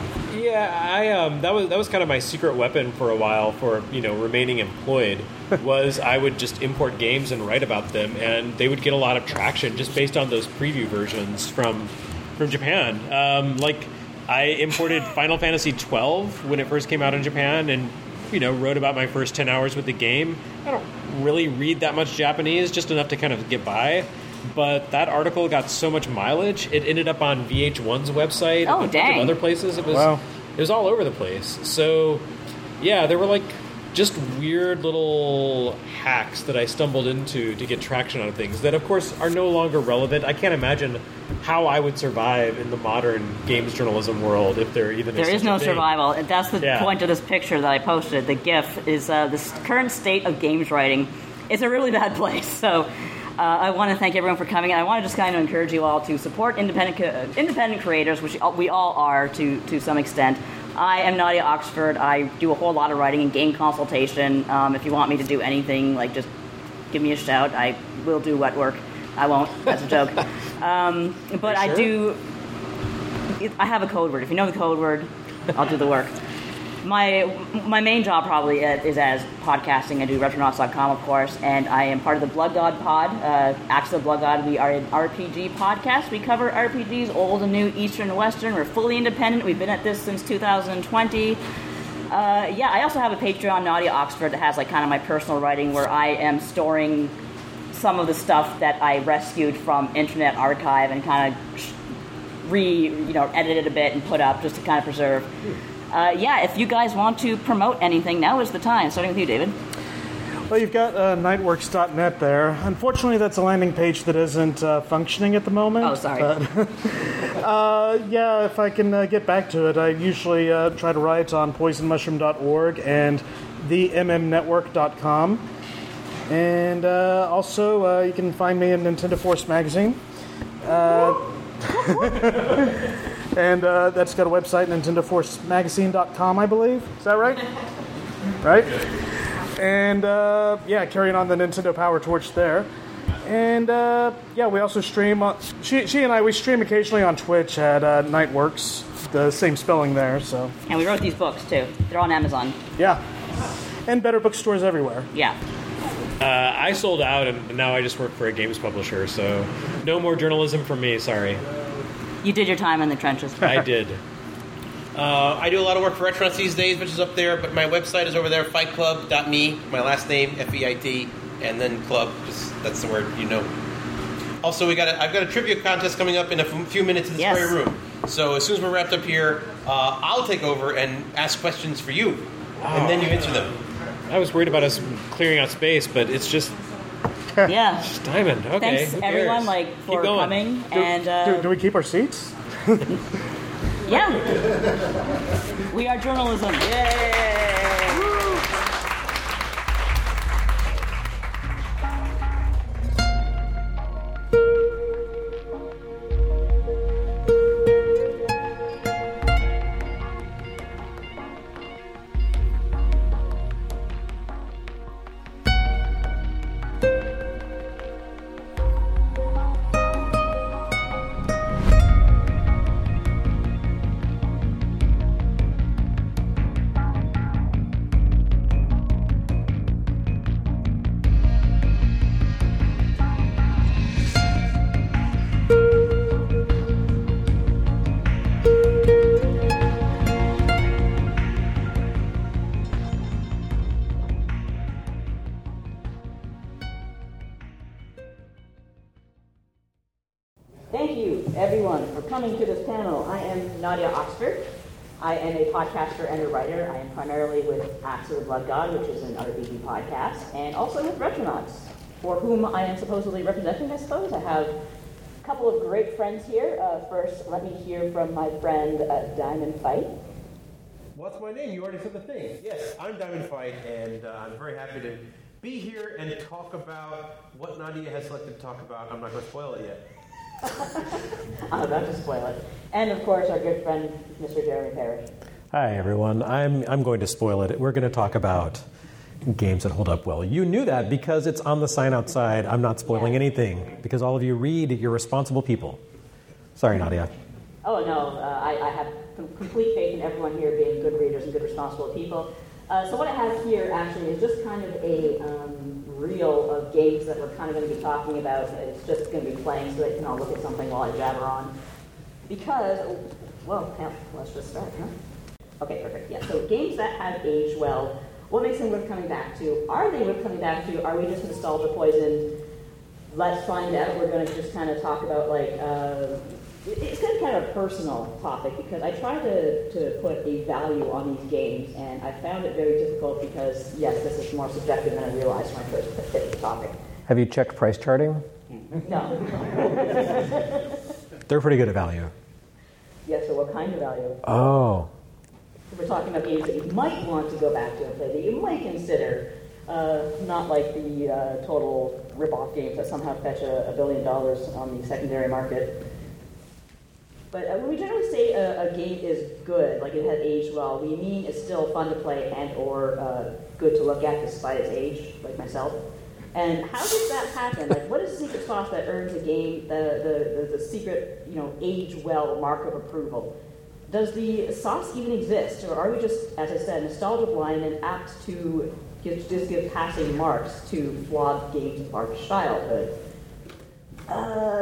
Yeah, I um, that was that was kind of my secret weapon for a while for you know remaining employed. Was I would just import games and write about them, and they would get a lot of traction just based on those preview versions from from Japan. Um, like I imported Final Fantasy twelve when it first came out in Japan, and you know wrote about my first ten hours with the game. I don't really read that much Japanese, just enough to kind of get by. But that article got so much mileage, it ended up on V H one's website Oh, and a bunch dang. of other places. It was Wow. it was all over the place. So, yeah, there were like just weird little hacks that I stumbled into to get traction on things that, of course, are no longer relevant. I can't imagine how I would survive in the modern games journalism world if there even there is There is no thing. survival. And that's the Yeah. point of this picture that I posted. The GIF is uh, the current state of games writing. It's a really bad place. So uh, I want to thank everyone for coming. And I want to just kind of encourage you all to support independent co- independent creators, which we all are to, to some extent. I am Nadia Oxford. I do a whole lot of writing and game consultation. Um, if you want me to do anything, like just give me a shout. I will do wet work. I won't. That's a joke. Um, but Are you I sure? do. I have a code word. If you know the code word, I'll do the work. My my main job probably is as podcasting. I do Retronauts dot com, of course, and I am part of the Blood God Pod, uh, Axe of the Blood God. We are an R P G podcast. We cover R P Gs, old and new, Eastern and Western. We're fully independent. We've been at this since two thousand twenty. Uh, yeah, I also have a Patreon, Nadia Oxford, that has like kind of my personal writing where I am storing some of the stuff that I rescued from Internet Archive and kind of re, you know, edited a bit and put up just to kind of preserve. Uh, yeah, if you guys want to promote anything, now is the time. Starting with you, David. Well, you've got uh, Nightworks dot net there. Unfortunately, that's a landing page that isn't uh, functioning at the moment. Oh, sorry. But, uh, yeah, if I can uh, get back to it, I usually uh, try to write on poison mushroom dot org and the m m network dot com. And uh, also, uh, you can find me in Nintendo Force magazine. Uh, and uh, that's got a website, nintendo force magazine dot com, I believe. Is that right? Right? And, uh, yeah, carrying on the Nintendo Power Torch there. And, uh, yeah, we also stream, on, she, she and I, we stream occasionally on Twitch at uh, Nightworks, the same spelling there, so. And we wrote these books, too. They're on Amazon. Yeah. And better bookstores everywhere. Yeah. Uh, I sold out, and now I just work for a games publisher, so no more journalism from me, sorry. You did your time in the trenches. I did. Uh, I do a lot of work for Retronauts these days, which is up there, but my website is over there, fight club dot me, my last name, F E I T, and then club, just that's the word you know. Also, we got a, I've got a trivia contest coming up in a f- few minutes in this Yes. very room. So as soon as we're wrapped up here, uh, I'll take over and ask questions for you, and then you answer them. I was worried about us clearing out space, but it's just, Yeah. just diamond. Okay. Thanks, who cares? everyone, like, Keep for going. coming. Do, and, uh, do, do we keep our seats? yeah. We are journalism. Yay! Thank you, everyone, for coming to this panel. I am Nadia Oxford. I am a podcaster and a writer. I am primarily with Axe of the Blood God, which is an R P G podcast, and also with Retronauts, for whom I am supposedly representing, I suppose. I have a couple of great friends here. Uh, first, let me hear from my friend uh, Diamond Fight. What's my name? You already said the thing. Yes, I'm Diamond Fight, and uh, I'm very happy to be here and talk about what Nadia has selected to talk about. I'm not going to spoil it yet. I'm about to spoil it. And, of course, our good friend, Mister Jeremy Parrish. Hi, everyone. I'm, I'm going to spoil it. We're going to talk about games that hold up well. You knew that because it's on the sign outside. I'm not spoiling anything because all of you read. You're responsible people. Sorry, Nadia. Oh, no, uh, I, I have com- complete faith in everyone here being good readers and good responsible people. Uh, so what I have here, actually, is just kind of a um, reel of games that we're kind of going to be talking about. It's just going to be playing so that you can all look at something while I jabber on. Because, well, hell, let's just start, huh? Okay, perfect. Yeah, so games that have aged well, what makes them worth coming back to? Are they worth coming back to? Are we just nostalgia poisoned? Let's find out. We're going to just kind of talk about, like, uh, it's kind of, kind of a personal topic because I tried to, to put a value on these games, and I found it very difficult because, yes, this is more subjective than I realized when I first hit the topic. Have you checked price charting? No. They're pretty good at value. Yes, so what kind of value? Oh. We're talking about games that you might want to go back to and play, that you might consider, uh, not like the uh, total rip-off games that somehow fetch a, a billion dollars on the secondary market. But uh, when we generally say a, a game is good, like it has aged well, we mean it's still fun to play and or uh, good to look at despite its age, like myself. And how does that happen? Like, what is the secret sauce that earns a game the, the, the, the secret, you know, age well mark of approval? Does the sauce even exist, or are we just, as I said, nostalgia blind and apt to give, just give passing marks to flawed games of our childhood? Uh,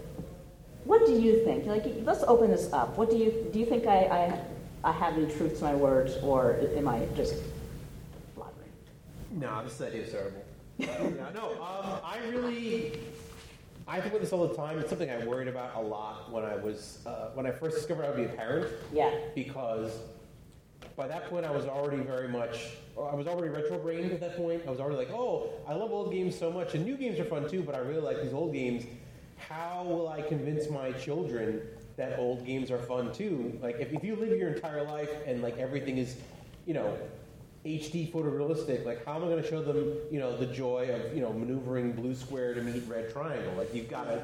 what do you think? Like, let's open this up. What do you do? You think I, I, I have any truth to my words, or am I just blabbering? No, this idea is terrible. yeah, no, um, I really, I think about this all the time. It's something I worried about a lot when I was, uh, when I first discovered I would be a parent. Yeah. Because by that point I was already very much, I was already retro-brained at that point. I was already like, oh, I love old games so much, and new games are fun too, but I really like these old games. How will I convince my children that old games are fun too? Like, if, if you live your entire life and like everything is, you know, H D photorealistic, like how am I going to show them, you know, the joy of, you know, maneuvering blue square to meet red triangle? Like, you've got to,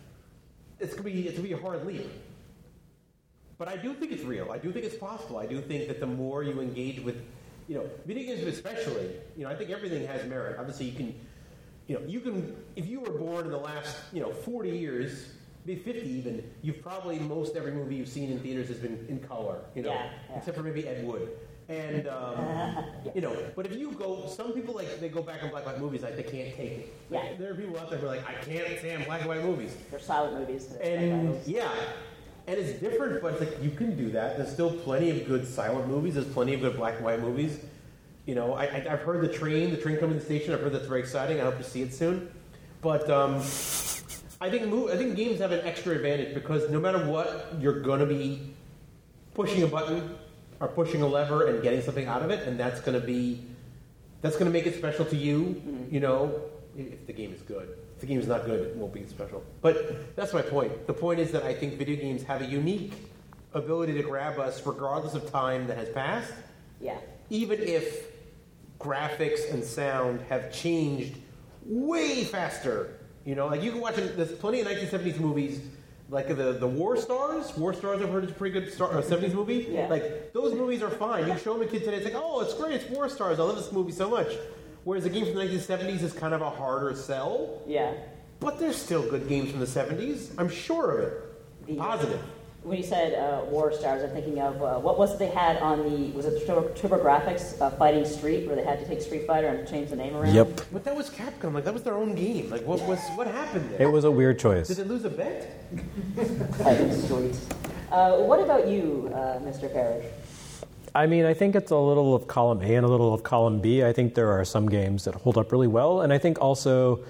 it's going to be, it's going to be a hard leap. But I do think it's real. I do think it's possible. I do think that the more you engage with, you know, video games especially, you know, I think everything has merit. Obviously you can, you know, you can, if you were born in the last, you know, forty years, maybe fifty even, you've probably, most every movie you've seen in theaters has been in color, you know, yeah, yeah. except for maybe Ed Wood. And, um, you know, but if you go, some people, like, they go back on black and white movies, like, they can't take it. Like, Yeah. there are people out there who are like, I can't stand black and white movies. They're silent movies. And, yeah, and it's different, but it's like, you can do that. There's still plenty of good silent movies. There's plenty of good black and white movies. You know, I, I, I've heard the train, the train coming to the station. I've heard that's very exciting. I hope to see it soon. But um, I think mo- I think games have an extra advantage because no matter what, you're going to be pushing a button or pushing a lever and getting something out of it, and that's going to be, that's going to make it special to you, mm-hmm. you know, if the game is good. If the game is not good, it won't be special. But that's my point. The point is that I think video games have a unique ability to grab us regardless of time that has passed. Yeah. Even if graphics and sound have changed way faster. You know, like you can watch, there's plenty of nineteen seventies movies, like the, the War Stars. War Stars, I've heard is a pretty good star, uh, seventies movie. Yeah. Like, those movies are fine. You show them a kid today, it's like, oh, it's great, it's War Stars. I love this movie so much. Whereas a game from the nineteen seventies is kind of a harder sell. Yeah. But there's still good games from the seventies. I'm sure of it. The, Positive. When you said uh, War Stars, I'm thinking of, uh, what was it they had on the, was it Turbo, TurboGrafx, uh, Fighting Street, where they had to take Street Fighter and change the name around? Yep. But that was Capcom. Like, that was their own game. Like, what was what happened there? It was a weird choice. Did they lose a bet? Fighting Street. Uh, what about you, uh, Mister Parrish? I mean, I think it's a little of column A and a little of column B. I think there are some games that hold up really well, and I think also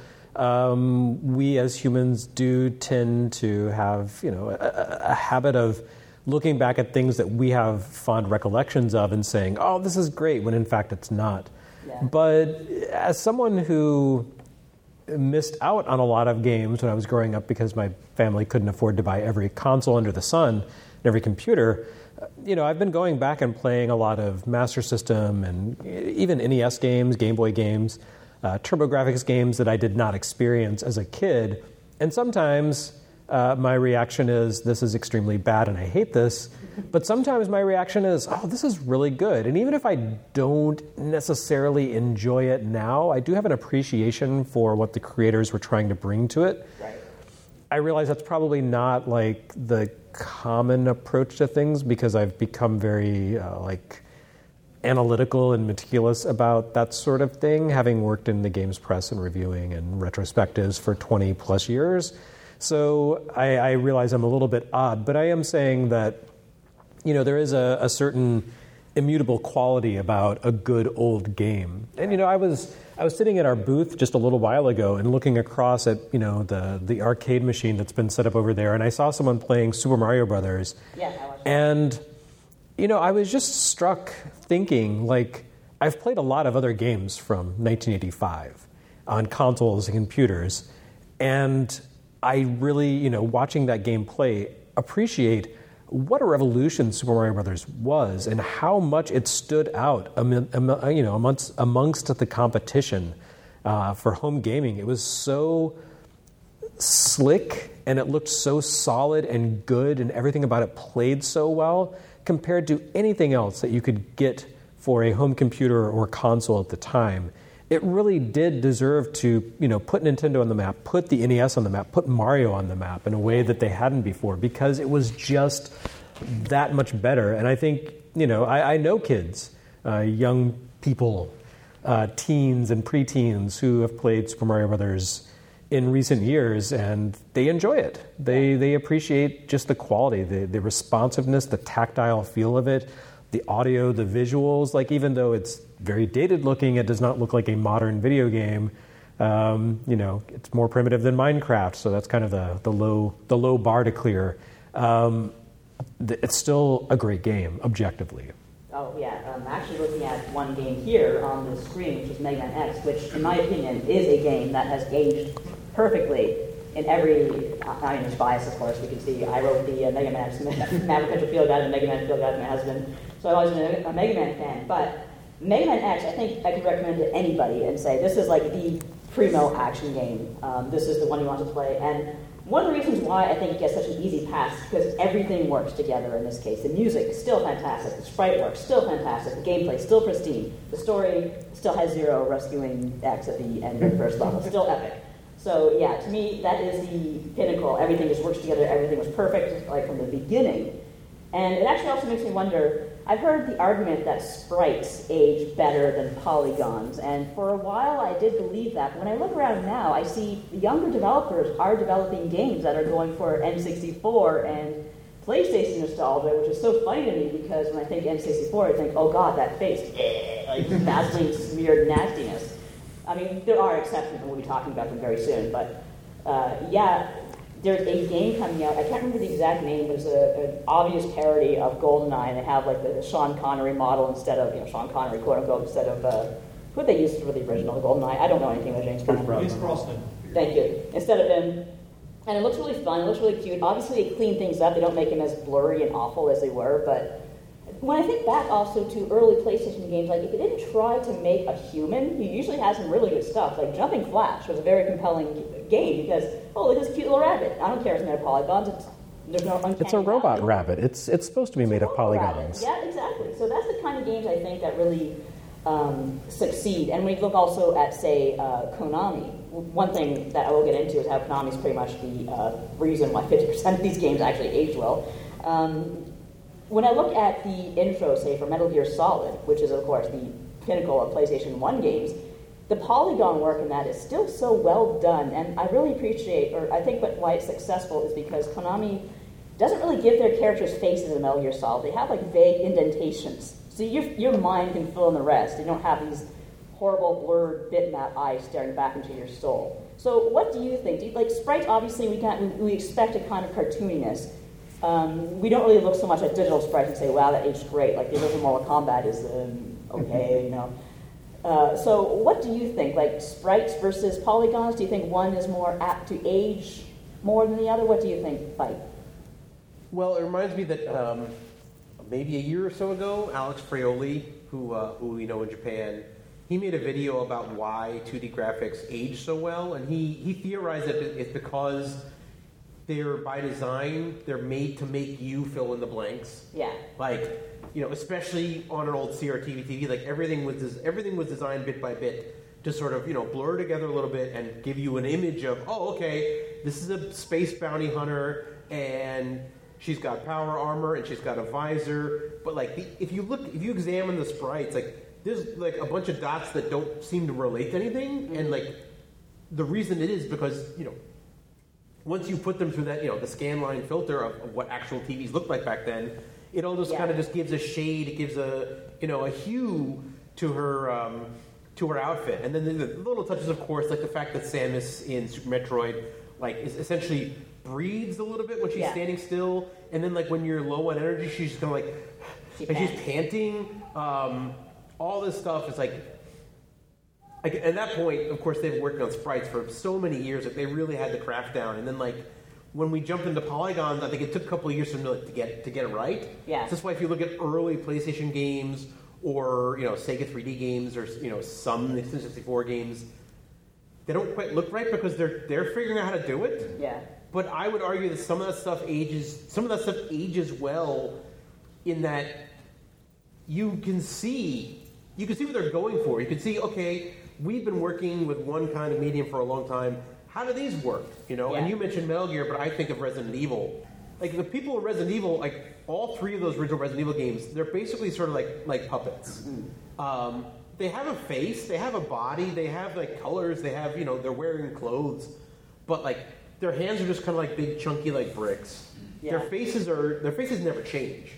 um, we as humans do tend to have, you know, a, a habit of looking back at things that we have fond recollections of and saying, oh, this is great, when in fact it's not. Yeah. But as someone who missed out on a lot of games when I was growing up because my family couldn't afford to buy every console under the sun and every computer, you know, I've been going back and playing a lot of Master System and even N E S games, Game Boy games, uh, TurboGrafx games that I did not experience as a kid. And sometimes uh, my reaction is, this is extremely bad and I hate this. But sometimes my reaction is, oh, this is really good. And even if I don't necessarily enjoy it now, I do have an appreciation for what the creators were trying to bring to it. Right. I realize that's probably not like the common approach to things because I've become very uh, like analytical and meticulous about that sort of thing, having worked in the games press and reviewing and retrospectives for twenty plus years. So I, I realize I'm a little bit odd, but I am saying that, you know, there is a, a certain immutable quality about a good old game. And you know, I was I was sitting at our booth just a little while ago and looking across at, you know, the the arcade machine that's been set up over there, and I saw someone playing Super Mario Brothers. Yeah, I watched that. And you know, I was just struck thinking, like, I've played a lot of other games from nineteen eighty-five on consoles and computers, and I really, you know, watching that game play, appreciate what a revolution Super Mario Brothers was and how much it stood out, you know, amongst, amongst the competition uh, for home gaming. It was so slick and it looked so solid and good, and everything about it played so well compared to anything else that you could get for a home computer or console at the time. It really did deserve to, you know, put Nintendo on the map, put the N E S on the map, put Mario on the map in a way that they hadn't before, because it was just that much better. And I think, you know, I, I know kids, uh, young people, uh, teens and preteens who have played Super Mario Brothers in recent years, and they enjoy it. They they appreciate just the quality, the, the responsiveness, the tactile feel of it, the audio, the visuals. Like, even though it's very dated looking, it does not look like a modern video game. Um, you know, it's more primitive than Minecraft, so that's kind of the, the low the low bar to clear. Um, th- it's still a great game, objectively. Oh, yeah. I'm actually looking at one game here on the screen, which is Mega Man X, which, in my opinion, is a game that has aged perfectly in every... I mean, there's bias, of course. We can see I wrote the uh, Mega Man X Maverick Central Field Guide and Mega Man Field Guide to my husband, so I've always been a, a Mega Man fan. But Mega Man X, I think I could recommend to anybody and say, this is like the primo action game. Um, this is the one you want to play. And one of the reasons why I think it gets such an easy pass is because everything works together in this case. The music is still fantastic. The sprite work still fantastic. The gameplay is still pristine. The story still has Zero rescuing X at the end of the first level. Still epic. So yeah, to me, that is the pinnacle. Everything just works together. Everything was perfect, like from the beginning. And it actually also makes me wonder, I've heard the argument that sprites age better than polygons, and for a while I did believe that. But when I look around now, I see the younger developers are developing games that are going for N sixty-four and PlayStation nostalgia, which is so funny to me, because when I think N sixty-four, I think, oh god, that face, like Vaseline smeared nastiness. I mean, there are exceptions, and we'll be talking about them very soon, but uh, yeah, there's a game coming out, I can't remember the exact name, but it's a, an obvious parody of GoldenEye, and they have like the Sean Connery model instead of, you know, Sean Connery, quote unquote, instead of, uh, who they used for the original GoldenEye? I don't know anything about James Bond. Pierce Brosnan. Thank you. Instead of him. And it looks really fun, it looks really cute. Obviously they clean things up, they don't make him as blurry and awful as they were, but when I think back also to early PlayStation games, like if it didn't try to make a human, you usually had some really good stuff. Like Jumping Flash was a very compelling game because, oh, look at this cute little rabbit. I don't care if it's made of polygons. It's, there's no uncanny It's a robot value. rabbit. It's it's supposed to be made of polygons. Rabbit. Yeah, exactly. So that's the kind of games I think that really um, succeed. And when you look also at, say, uh, Konami, one thing that I will get into is how Konami is pretty much the uh, reason why fifty percent of these games actually age well. Um, When I look at the intro, say, for Metal Gear Solid, which is, of course, the pinnacle of PlayStation one games, the polygon work in that is still so well done, and I really appreciate, or I think what, why it's successful is because Konami doesn't really give their characters faces in Metal Gear Solid. They have, like, vague indentations, so your, your mind can fill in the rest. You don't have these horrible, blurred bitmap eyes staring back into your soul. So what do you think? Do you, like, sprites, obviously, we, got, we, we expect a kind of cartooniness. Um, we don't really look so much at digital sprites and say, wow, that aged great. Like the original Mortal Kombat is um, okay, you know. Uh, so what do you think? Like sprites versus polygons? Do you think one is more apt to age more than the other? What do you think, Fight? Well, it reminds me that um, maybe a year or so ago, Alex Fraioli, who uh, who we know in Japan, he made a video about why two D graphics age so well, and he, he theorized that it's because they're, by design, they're made to make you fill in the blanks. Yeah. Like, you know, especially on an old C R T V T V, like everything was des- everything was designed bit by bit to sort of, you know, blur together a little bit and give you an image of, oh, okay, this is a space bounty hunter, and she's got power armor, and she's got a visor. But like, the, if you look, if you examine the sprites, like, there's like a bunch of dots that don't seem to relate to anything, mm-hmm. and like, the reason it is because, you know, once you put them through that, you know, the scan line filter of, of what actual T Vs looked like back then, It almost Yeah. kind of just gives a shade, it gives a you know a hue to her um, to her outfit, and then the, the little touches, of course, like the fact that Samus in Super Metroid like is essentially breathes a little bit when she's Yeah. standing still, and then like when you're low on energy, she's just kind of like She and she's pants. panting. Um, all this stuff is like. Like, at that point, of course, they've been working on sprites for so many years that they really had the craft down. And then, like, when we jumped into polygons, I think it took a couple of years for them to, like, to get to get it right. Yeah. So that's why if you look at early PlayStation games or you know Sega three D games or you know some Nintendo sixty-four games, they don't quite look right because they're they're figuring out how to do it. Yeah. But I would argue that some of that stuff ages. Some of that stuff ages well, in that you can see you can see what they're going for. You can see, okay, we've been working with one kind of medium for a long time. How do these work? You know, and Yeah. you mentioned Metal Gear, but I think of Resident Evil. Like the people of Resident Evil, like all three of those original Resident Evil games, they're basically sort of like like puppets. Um, they have a face, they have a body, they have like colors, they have you know they're wearing clothes, but like their hands are just kind of like big chunky like bricks. Yeah. Their faces are their faces never change.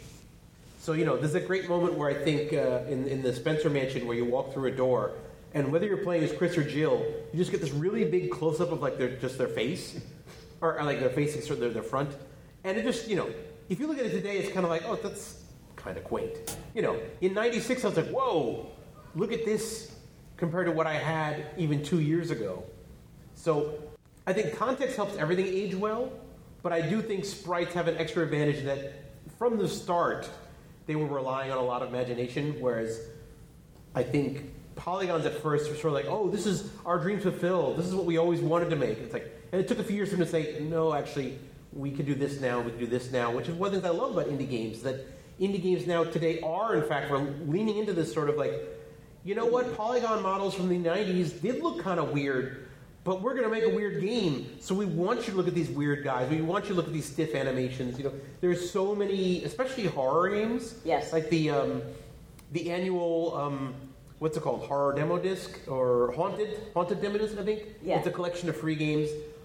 So you know there's a great moment where I think uh, in in the Spencer Mansion where you walk through a door. And whether you're playing as Chris or Jill, you just get this really big close-up of like their just their face, or, or like their face, sort of their, their front, and it just you know, if you look at it today, it's kind of like, oh, that's kind of quaint. You know, in ninety-six, I was like, whoa, look at this compared to what I had even two years ago. So I think context helps everything age well, but I do think sprites have an extra advantage that from the start they were relying on a lot of imagination, whereas I think polygons at first were sort of like, oh, this is our dreams fulfilled. This is what we always wanted to make. It's like, and it took a few years for them to say, no, actually, we can do this now. We can do this now, which is one of the things I love about indie games. That indie games now today are, in fact, we're leaning into this sort of like, you know what? Polygon models from the nineties did look kind of weird, but we're going to make a weird game. So we want you to look at these weird guys. We want you to look at these stiff animations. You know, there's so many, especially horror games. Yes. Like the um, the annual. Um, What's it called? Horror Demo Disc or Haunted? Haunted Demo Disc, I think? Yeah. It's a collection of free games.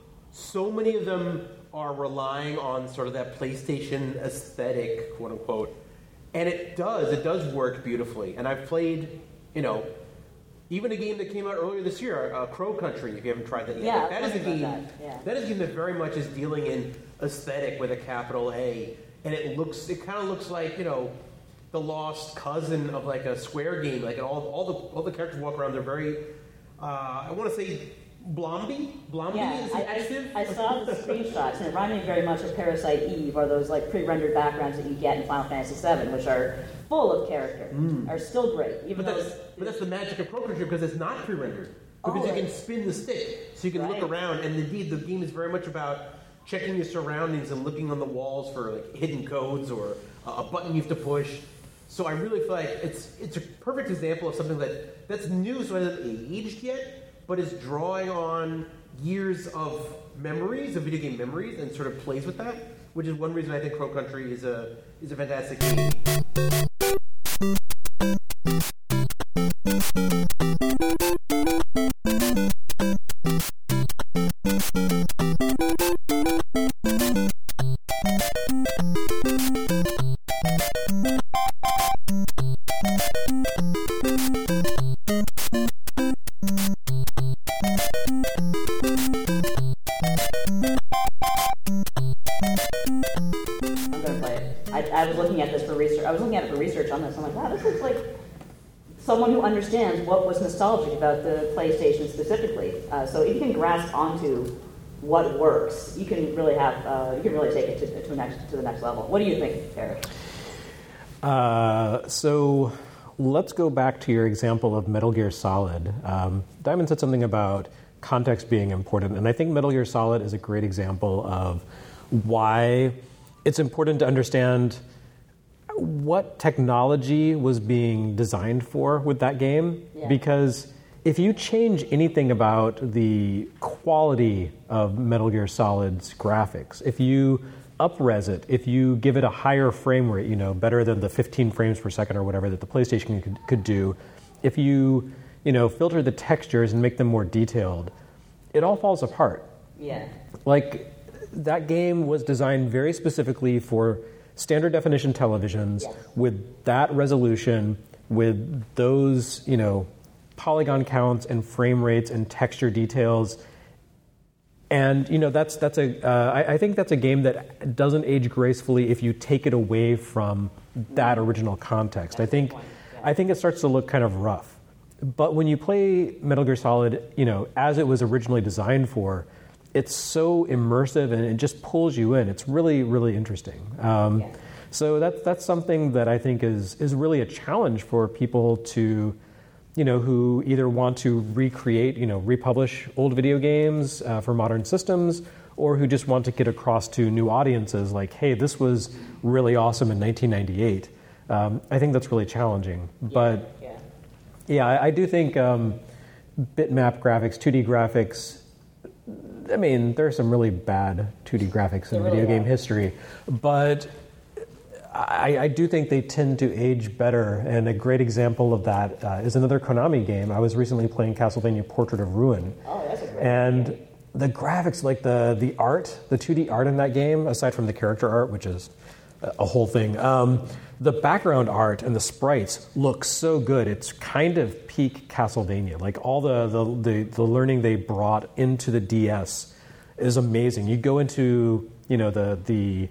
So many of them are relying on sort of that PlayStation aesthetic, quote unquote. And it does. It does work beautifully. And I've played, you know, even a game that came out earlier this year, uh, Crow Country, if you haven't tried that yet. Yeah, Like, that I is a was wondering game about that, yeah. that is a game that very much is dealing in aesthetic with a capital A. And it looks it kind of looks like, you know, the lost cousin of like a Square game. Like all, all the all the characters walk around. They're very. Uh, I want to say Blomby. Blomby Yeah, is the I, adjective. I, I saw the screenshots, and it reminded me very much of Parasite Eve, or those like pre-rendered backgrounds that you get in Final Fantasy seven, which are full of character, are still great. Even But though that's, it's- but that's the magic of Pro Controller because it's not pre-rendered. Because Oh, you can right. spin the stick, so you can Right. look around. And indeed, the game is very much about checking your surroundings and looking on the walls for like hidden codes or a, a button you have to push. So I really feel like it's it's a perfect example of something that that's new, so it hasn't aged yet, but is drawing on years of memories, of video game memories, and sort of plays with that. Which is one reason I think Crow Country is a is a fantastic game. I'm gonna play it. I, I was looking at this for research. I was looking at it for research on this. I'm like, wow, this looks like someone who understands what was nostalgic about the PlayStation specifically. Uh, so if you can grasp onto what works, you can really have uh, you can really take it to, to, the next, to the next level. What do you think, Eric? Uh, so let's go back to your example of Metal Gear Solid. Um, Diamond said something about context being important, and I think Metal Gear Solid is a great example of why it's important to understand what technology was being designed for with that game. Yeah. Because if you change anything about the quality of Metal Gear Solid's graphics, if you up-res it, if you give it a higher frame rate, you know, better than the fifteen frames per second or whatever that the PlayStation could, could do, if you, you know, filter the textures and make them more detailed, it all falls apart. Yeah. Like, that game was designed very specifically for standard definition televisions Yes. with that resolution, with those, you know, polygon counts and frame rates and texture details. And you know that's that's a uh, I, I think that's a game that doesn't age gracefully if you take it away from that original context. I think I think it starts to look kind of rough. But when you play Metal Gear Solid, you know, as it was originally designed for, it's so immersive and it just pulls you in. It's really really interesting. Um, Yeah. So that's that's something that I think is is really a challenge for people to, you know, who either want to recreate, you know, republish old video games uh, for modern systems, or who just want to get across to new audiences like, hey, this was really awesome in nineteen ninety-eight. Um, I think that's really challenging. But, Yeah. yeah, I, I do think um, bitmap graphics, two D graphics, I mean, there are some really bad two D graphics in There video really game are. history, but I, I do think they tend to age better, and a great example of that uh, is another Konami game. I was recently playing Castlevania Portrait of Ruin, Oh, that's a great and game. the graphics, like the the art, the two D art in that game, aside from the character art, which is a a whole thing, um, the background art and the sprites look so good. It's kind of peak Castlevania. Like all the the the, the learning they brought into the D S is amazing. You go into, you know, the the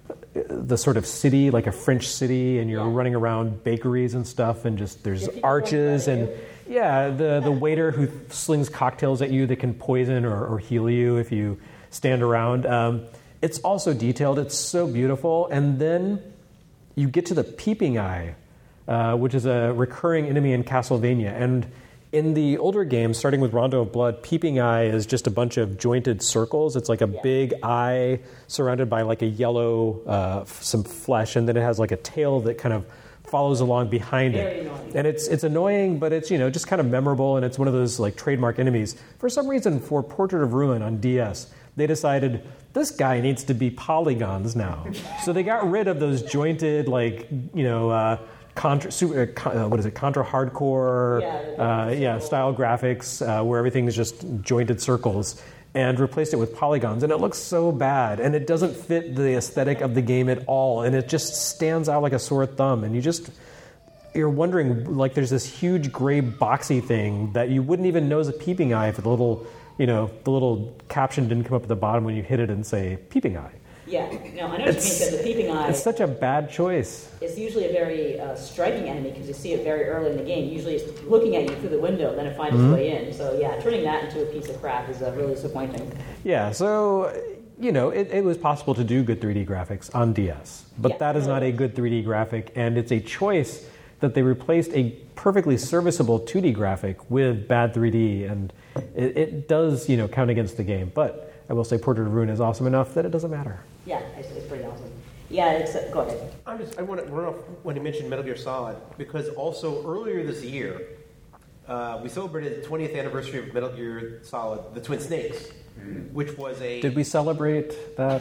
the sort of city, like a French city, and you're Yeah. running around bakeries and stuff, and just there's Yeah, people arches walk by and you. yeah, the the waiter who slings cocktails at you that can poison or, or heal you if you stand around. Um, it's also detailed. It's so beautiful, and then you get to the Peeping Eye, uh, which is a recurring enemy in Castlevania, and in the older games, starting with Rondo of Blood, Peeping Eye is just a bunch of jointed circles. It's like a Yeah. big eye surrounded by like a yellow, uh, f- some flesh, and then it has like a tail that kind of follows along behind Very it. annoying. And it's it's annoying, but it's, you know, just kind of memorable, and it's one of those like trademark enemies. For some reason, for Portrait of Ruin on D S, they decided this guy needs to be polygons now. So they got rid of those jointed, like, you know, uh, Contra, super, uh, con- uh, what is it? Contra hardcore, Yeah, the uh, yeah, style graphics uh, where everything is just jointed circles, and replaced it with polygons, and it looks so bad, and it doesn't fit the aesthetic of the game at all, and it just stands out like a sore thumb, and you just you're wondering, like, there's this huge gray boxy thing that you wouldn't even know is a Peeping Eye if the little, you know, the little caption didn't come up at the bottom when you hit it and say Peeping Eye. Yeah, no, I know what you mean, because the Peeping Eye It's such a bad choice. is usually a very uh, striking enemy because you see it very early in the game. Usually it's looking at you through the window, then it finds Mm-hmm. its way in. So yeah, turning that into a piece of crap is uh, really disappointing. Yeah, so, you know, it, it was possible to do good three D graphics on D S, but Yeah. that is not a good three D graphic, and it's a choice that they replaced a perfectly serviceable two D graphic with bad three D, and it, it does, you know, count against the game. But I will say Portrait of Ruin is awesome enough that it doesn't matter. Yeah, it's, it's pretty awesome. Yeah, it's, uh, go ahead. I'm just, I want to run off when you mentioned Metal Gear Solid, because also earlier this year, uh, we celebrated the twentieth anniversary of Metal Gear Solid, The Twin Snakes, which was a... Did we celebrate that?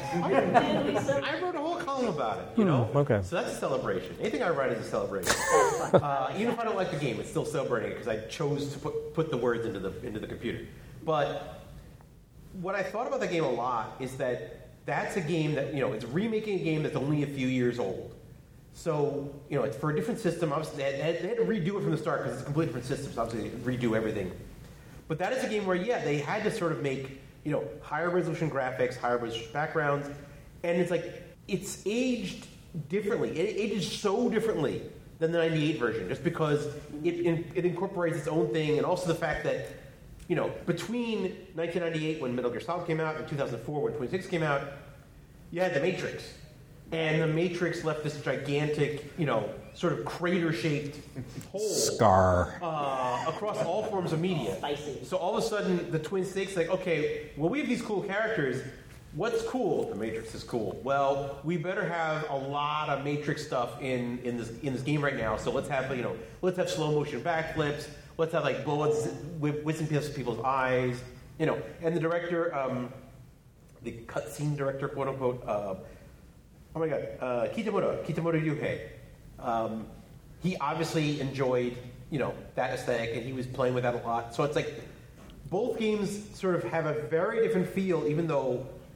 I wrote a whole column about it, you know? Hmm, okay. So that's a celebration. Anything I write is a celebration. uh, even if I don't like the game, it's still celebrating it because I chose to put, put the words into the, into the computer. But what I thought about the game a lot is that that's a game that, you know, it's remaking a game that's only a few years old. So, you know, it's for a different system. Obviously, they had, they had to redo it from the start because it's a completely different system. So obviously, they redo everything. But that is a game where, yeah, they had to sort of make, you know, higher resolution graphics, higher resolution backgrounds. And it's like, it's aged differently. It ages so differently than the ninety-eight version, just because it, it incorporates its own thing, and also the fact that, you know, between nineteen ninety-eight when Metal Gear Solid came out and two thousand four when twenty-six came out, you had The Matrix. And The Matrix left this gigantic, you know, sort of crater-shaped hole Scar. uh, across all forms of media. Spicy. So all of a sudden, the Twin Snakes like, okay, well, we have these cool characters. What's cool? The Matrix is cool. Well, we better have a lot of Matrix stuff in, in this in this game right now. So let's have, you know, let's have slow motion backflips. Let's have like bullets with whizzing past people's eyes. You know, and the director, um, the cutscene director, quote unquote. Uh, oh my God, uh, Kitamoto, Kitamoto Yuhei. Um, he obviously enjoyed, you know, that aesthetic, and he was playing with that a lot. So it's like both games sort of have a very different feel, even though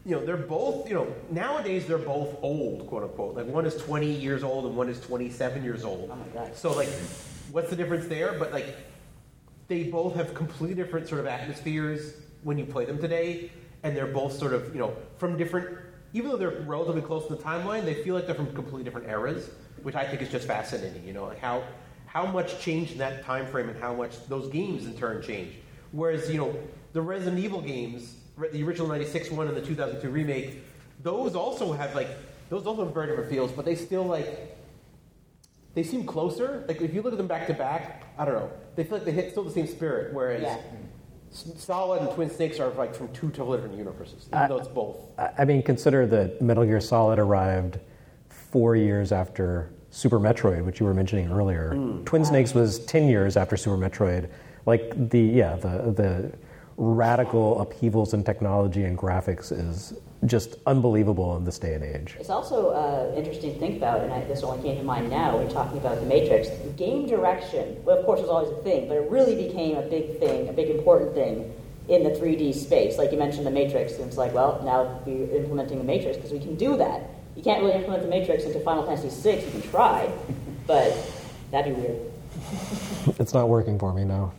you know, they're both, you know, nowadays they're both old, quote unquote. Like one is twenty years old and one is twenty-seven years old. Oh my God. So like, what's the difference there? But like, they both have completely different sort of atmospheres when you play them today, and they're both sort of, you know, from different, even though they're relatively close to the timeline, they feel like they're from completely different eras, which I think is just fascinating, you know, like how, how much changed in that time frame and how much those games in turn changed. Whereas, you know, the Resident Evil games, the original ninety-six one and the two thousand two remake, those also have like, those also have very different feels, but they still like, they seem closer. Like if you look at them back to back, I don't know, they feel like they hit still the same spirit, whereas Yeah. Solid and Twin Snakes are like from two totally different universes, even I- though it's both. I I mean, consider that Metal Gear Solid arrived four years after Super Metroid, which you were mentioning earlier. Twin Snakes was ten years after Super Metroid. Like the yeah the the radical upheavals in technology and graphics is just unbelievable in this day and age. It's also uh, interesting to think about, and I, this only came to mind now when talking about the Matrix. Game direction, well, of course, was always a thing, but it really became a big thing, a big important thing in the three D space. Like you mentioned, the Matrix, and it's like, well, now we're implementing the Matrix because we can do that. You can't really implement the Matrix into Final Fantasy six. You can try, but that'd be weird. It's not working for me now.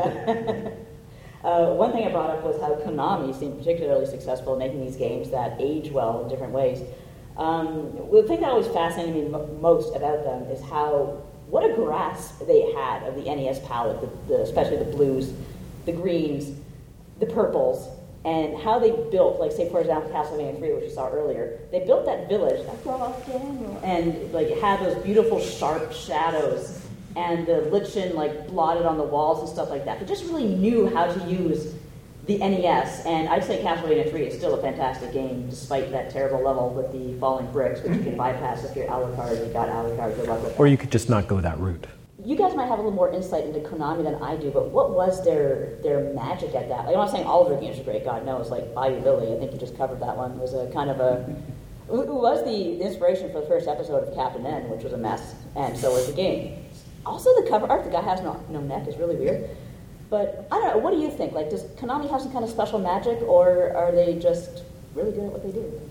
Uh, one thing I brought up was how Konami seemed particularly successful in making these games that age well in different ways. Um, the thing that always fascinated me mo- most about them is how, what a grasp they had of the N E S palette, the, the, especially the blues, the greens, the purples, and how they built, like say for example Castlevania three, which you saw earlier, they built that village, that brought Daniel, and like it had those beautiful sharp shadows and the lichen like blotted on the walls and stuff like that. They just really knew how to use the N E S, and I'd say Castlevania three is still a fantastic game, despite that terrible level with the falling bricks, which you can bypass if you're Alucard. You got Alucard, good luck with that. Or you could just not go that route. You guys might have a little more insight into Konami than I do, but what was their their magic at that? Like, I'm not saying all of their games are great, God knows, like Bayou Billy, I think you just covered that one, was a kind of a... It was the inspiration for the first episode of Captain N, which was a mess, and so was the game. Also, the cover art, the guy has no, no neck, is really weird. But, I don't know, what do you think? Like, does Konami have some kind of special magic, or are they just really good at what they do?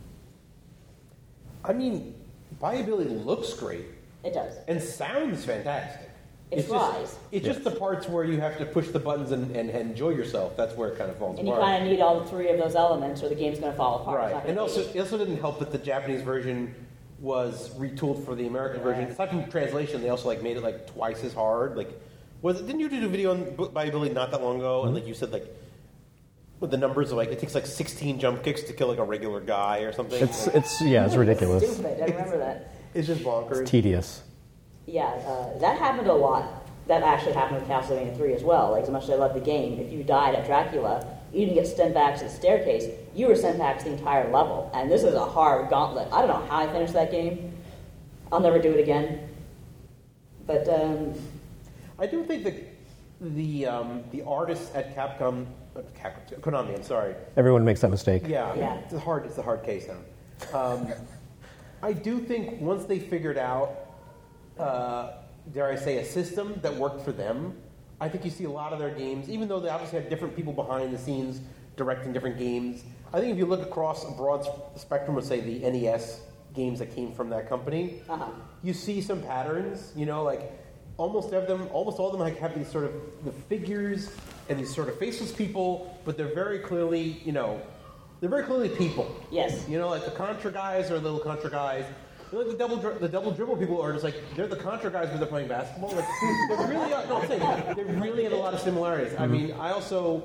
I mean, Bayou Billy looks great It does. and sounds fantastic. It it's flies. Just, it's just the parts where you have to push the buttons and, and, and enjoy yourself. That's where it kind of falls And you apart. kind of need all three of those elements, or the game's going to fall apart. It's Right, not gonna and be- also it also didn't help that the Japanese version was retooled for the American Yeah. version. Aside from translation, they also like made it like twice as hard. Like, was it, didn't you do a video on B- Bayou Billy not that long ago? Mm-hmm. And like you said, like with the numbers of like it takes like sixteen jump kicks to kill like a regular guy or something. It's Like, it's yeah, it's ridiculous. Stupid, I remember that. it's just bonkers. It's tedious. Yeah, uh, that happened a lot. That actually happened with Castlevania three as well. Like, as much as I love the game, if you died at Dracula, you didn't get sent back to the staircase. You were sent back to the entire level. And this is a hard gauntlet. I don't know how I finished that game. I'll never do it again. But, um, I do think that the um, the artists at Capcom, uh, Cap, Konami, I'm sorry. Everyone makes that mistake. Yeah, Yeah. it's a hard it's a hard case now. Um, I do think once they figured out, uh, dare I say, a system that worked for them, I think you see a lot of their games, even though they obviously had different people behind the scenes directing different games. I think if you look across a broad spectrum of, say, the N E S games that came from that company, uh-huh. you see some patterns. You know, like almost of them, almost all of them, like have these sort of the figures and these sort of faceless people, but they're very clearly, you know, they're very clearly people. Yes. You know, like the Contra guys are little Contra guys. You know, like the double dri- the double dribble people are just like they're the Contra guys when they're playing basketball. Like they really are. No, I'm saying they really have a lot of similarities. I mean, I also.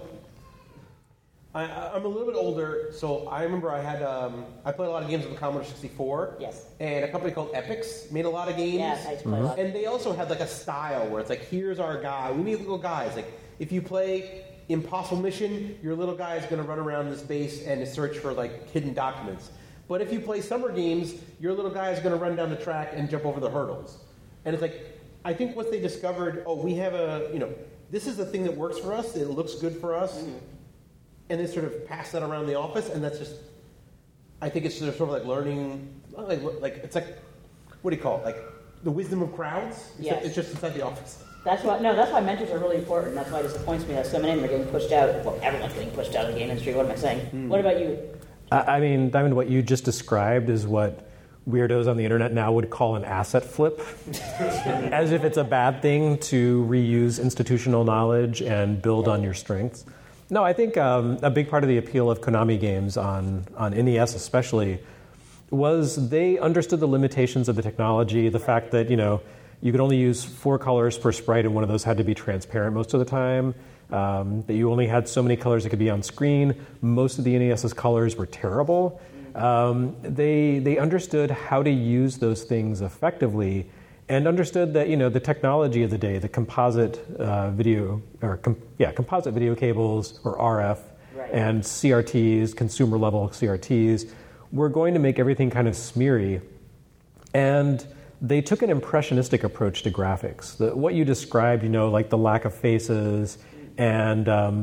I, I'm a little bit older, so I remember I had um, I played a lot of games with the Commodore sixty-four. Yes. And a company called Epix made a lot of games. Yeah, I used to play a lot. And they also had like a style where it's like, here's our guy. We need little guys. Like if you play Impossible Mission, your little guy is going to run around this base and search for like hidden documents. But if you play summer games, your little guy is going to run down the track and jump over the hurdles. And it's like, I think once they discovered, oh, we have a, you know, this is the thing that works for us. It looks good for us. Mm-hmm. And they sort of pass that around the office, and that's just, I think it's sort of like learning, like, like it's like, what do you call it? Like the wisdom of crowds? It's, Yes. it's just inside the office. That's why, no, that's why mentors are really important. That's why it disappoints me that so many of them are getting pushed out. Well, everyone's getting pushed out of the game industry. What am I saying? Hmm. What about you? I I mean, Diamond, what you just described is what weirdos on the internet now would call an asset flip, as if it's a bad thing to reuse institutional knowledge and build on your strengths. No, I think um, a big part of the appeal of Konami games on, on N E S especially was they understood the limitations of the technology, the fact that, you know, you could only use four colors per sprite and one of those had to be transparent most of the time, um, that you only had so many colors that could be on screen. Most of the NES's colors were terrible. Um, they they understood how to use those things effectively, and understood that, you know, the technology of the day, the composite uh, video or com- yeah composite video cables or R F right. and C R Ts, consumer level C R Ts, were going to make everything kind of smeary, and they took an impressionistic approach to graphics. The, what you described, you know, like the lack of faces and um,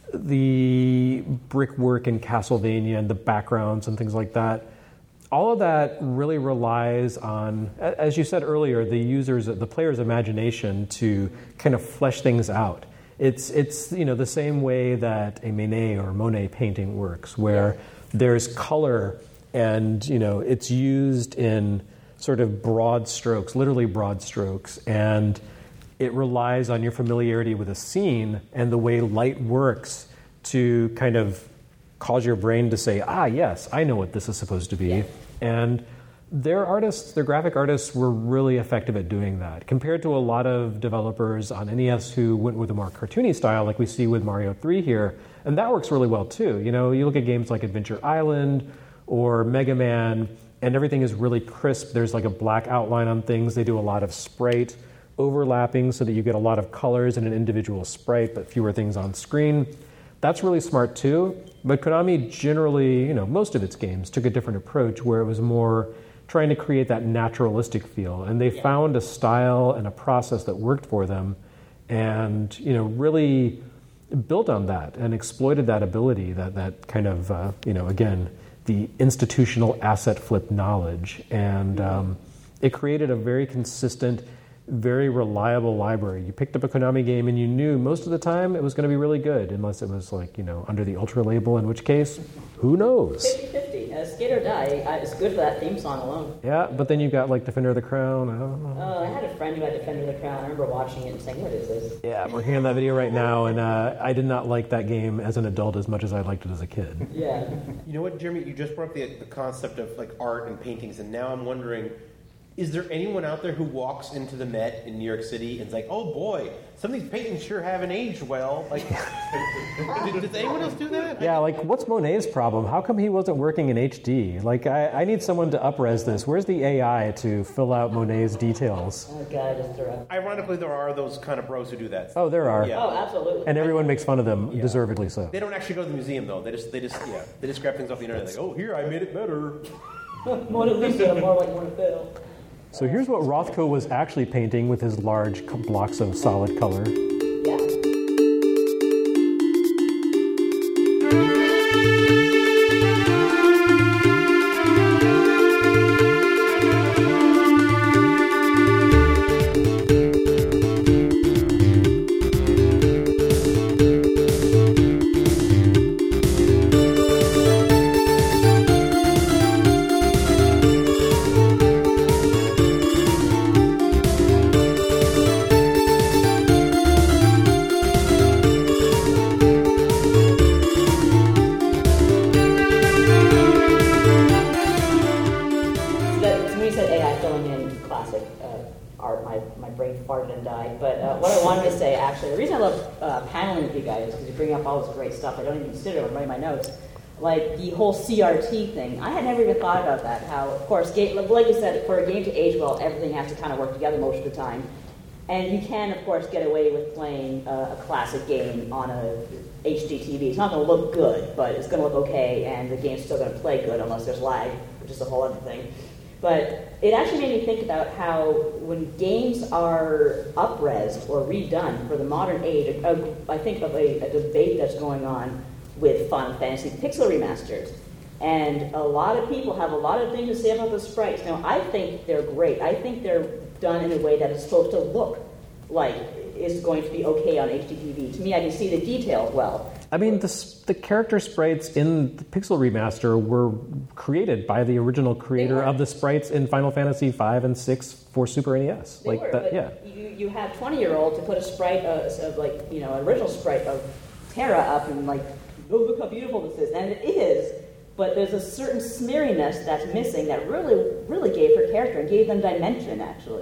the brickwork in Castlevania and the backgrounds and things like that, all of that really relies on, as you said earlier, the user's, the player's imagination to kind of flesh things out. It's, it's you know, the same way that a Manet or Monet painting works, where there's color and, you know, it's used in sort of broad strokes, literally broad strokes, and it relies on your familiarity with a scene and the way light works to kind of cause your brain to say, ah, yes, I know what this is supposed to be. Yeah. And their artists, their graphic artists, were really effective at doing that. Compared to a lot of developers on N E S who went with a more cartoony style, like we see with Mario three here, and that works really well too. You know, you look at games like Adventure Island or Mega Man, and everything is really crisp. There's like a black outline on things. They do a lot of sprite overlapping so that you get a lot of colors in an individual sprite, but fewer things on screen. That's really smart too, but Konami generally, you know, most of its games took a different approach where it was more trying to create that naturalistic feel, and they found a style and a process that worked for them, and, you know, really built on that and exploited that ability, that that kind of, uh, you know, again, the institutional asset flip knowledge, and um, it created a very consistent, very reliable library. You picked up a Konami game and you knew most of the time it was going to be really good, unless it was like, you know, under the Ultra label, in which case, who knows? fifty-fifty. Uh, Skate or Die, I, it's good for that theme song alone. Yeah, but then you got like Defender of the Crown. I don't know. Uh, I had a friend who had Defender of the Crown. I remember watching it and saying, what is this? Yeah, we're hearing that video right now, and uh, I did not like that game as an adult as much as I liked it as a kid. Yeah. You know what, Jeremy? You just brought up the, the concept of like art and paintings, and now I'm wondering, is there anyone out there who walks into the Met in New York City and is like, oh boy, some of these paintings sure haven't aged well? Like, does, does anyone else do that? Yeah, like, what's Monet's problem? How come he wasn't working in H D? Like, I, I need someone to upres this. Where's the A I to fill out Monet's details? Oh, God, just throw up. Ironically, there are those kind of bros who do that. Oh, there are. Yeah. Oh, absolutely. And everyone makes fun of them, Yeah. deservedly so. They don't actually go to the museum though. They just, they just, yeah, they just grab things off the internet. Like, oh, here I made it better. Mona Lisa, more like Mona Phil. So here's what Rothko was actually painting with his large blocks of solid color. Yeah. Actually, the reason I love uh, paneling with you guys is because you bring up all this great stuff I don't even consider when writing my notes. Like the whole C R T thing. I had never even thought about that. How, of course, game, like you said, for a game to age well, everything has to kind of work together most of the time. And you can, of course, get away with playing uh, a classic game on a H D T V. It's not going to look good, but it's going to look okay, and the game's still going to play good unless there's lag, which is a whole other thing. But it actually made me think about how when games are up-resed or redone for the modern age, uh, I think of a, a debate that's going on with Final Fantasy Pixel remasters. And a lot of people have a lot of things to say about the sprites. Now, I think they're great. I think they're done in a way that it's supposed to look like is going to be okay on H D T V. To me, I can see the details well. I mean, the, the character sprites in the Pixel remaster were created by the original creator of the sprites in Final Fantasy five and six for Super N E S. They like were, that, but yeah. You, you have twenty-year-old to put a sprite of, of like, you know, an original sprite of Terra up and like, oh, look how beautiful this is. And it is, but there's a certain smeariness that's missing that really, really gave her character and gave them dimension, actually.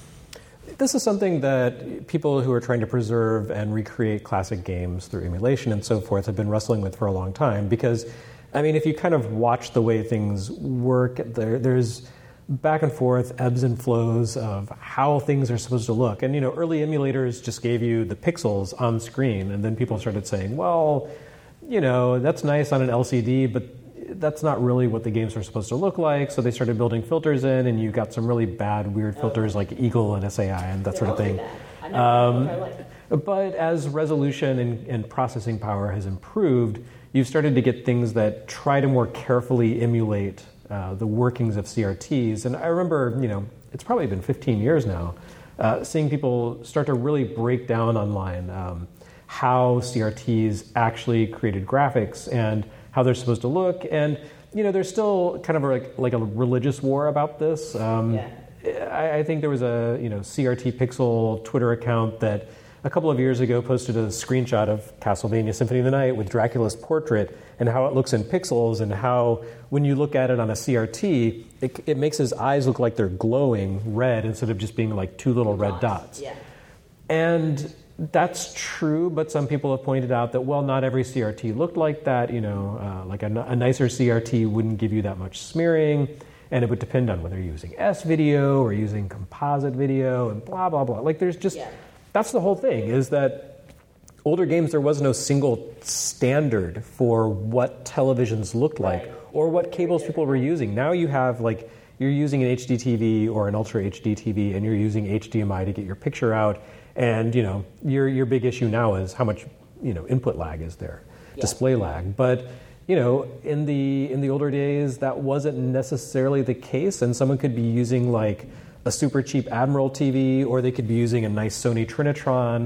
This is something that people who are trying to preserve and recreate classic games through emulation and so forth have been wrestling with for a long time. Because, I mean, if you kind of watch the way things work, there, there's back and forth, ebbs and flows of how things are supposed to look. And, you know, early emulators just gave you the pixels on screen, and then people started saying, well, you know, that's nice on an L C D, but that's not really what the games are supposed to look like. So they started building filters in, and you got some really bad, weird filters like Eagle and S A I and that sort of thing. Um, but as resolution and, and processing power has improved, you've started to get things that try to more carefully emulate uh, the workings of C R Ts. And I remember, you know, it's probably been fifteen years now, uh, seeing people start to really break down online um, how C R Ts actually created graphics and how they're supposed to look. And, you know, there's still kind of a, like, like a religious war about this. Um, yeah. I, I think there was a, you know, C R T Pixel Twitter account that a couple of years ago posted a screenshot of Castlevania Symphony of the Night with Dracula's portrait and how it looks in pixels and how when you look at it on a C R T, it, it makes his eyes look like they're glowing red instead of just being like two little red dots. Yeah. And that's true, but some people have pointed out that, well, not every C R T looked like that. You know, uh, like a, a nicer C R T wouldn't give you that much smearing, and it would depend on whether you're using S-video or using composite video and blah, blah, blah. Like, there's just, yeah. That's the whole thing, is that older games, there was no single standard for what televisions looked like right. or what cables people were using. Now you have, like, you're using an H D T V or an Ultra H D T V, and you're using H D M I to get your picture out. And, you know, your your big issue now is how much, you know, input lag is there, yeah. display lag. But, you know, in the in the older days, that wasn't necessarily the case. And someone could be using, like, a super cheap Admiral T V, or they could be using a nice Sony Trinitron.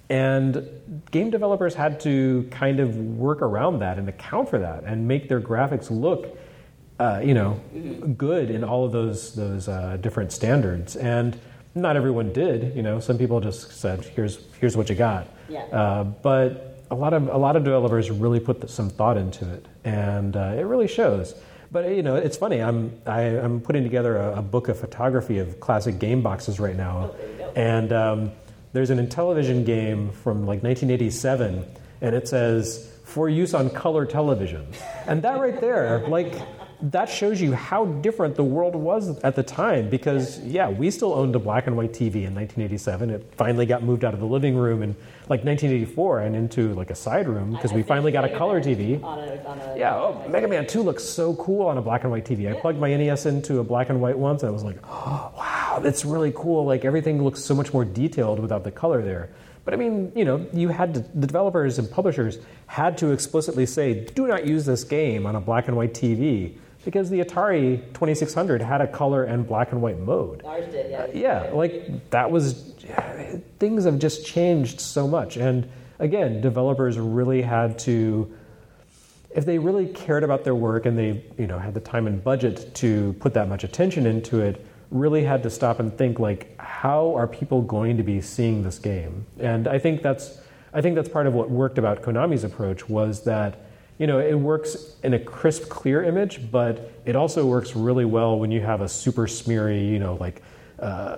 And game developers had to kind of work around that and account for that and make their graphics look, uh, you know, good in all of those, those uh, different standards. And not everyone did, you know. Some people just said, "Here's here's what you got." Yeah. Uh, but a lot of a lot of developers really put the, some thought into it, and uh, it really shows. But you know, it's funny. I'm I, I'm putting together a, a book of photography of classic game boxes right now, oh, and um, there's an Intellivision game from like nineteen eighty-seven, and it says for use on color television, and that right there, like. That shows you how different the world was at the time, because, yeah, we still owned a black and white T V in nineteen eighty-seven. It finally got moved out of the living room in, like, nineteen eighty-four and into, like, a side room, because we finally got a color T V. On a, on a, yeah, oh, Mega Man two looks so cool on a black and white T V. I plugged my N E S into a black and white once, and I was like, oh, wow, that's really cool. Like, everything looks so much more detailed without the color there. But, I mean, you know, you had to, the developers and publishers had to explicitly say, do not use this game on a black and white T V. Because the Atari twenty-six hundred had a color and black and white mode. Ours did, yeah. Uh, yeah, like that was, things have just changed so much. And again, developers really had to, if they really cared about their work and they, you know, had the time and budget to put that much attention into it, really had to stop and think, like, how are people going to be seeing this game? And I think that's, I think that's part of what worked about Konami's approach was that, you know, it works in a crisp, clear image, but it also works really well when you have a super smeary, you know, like uh,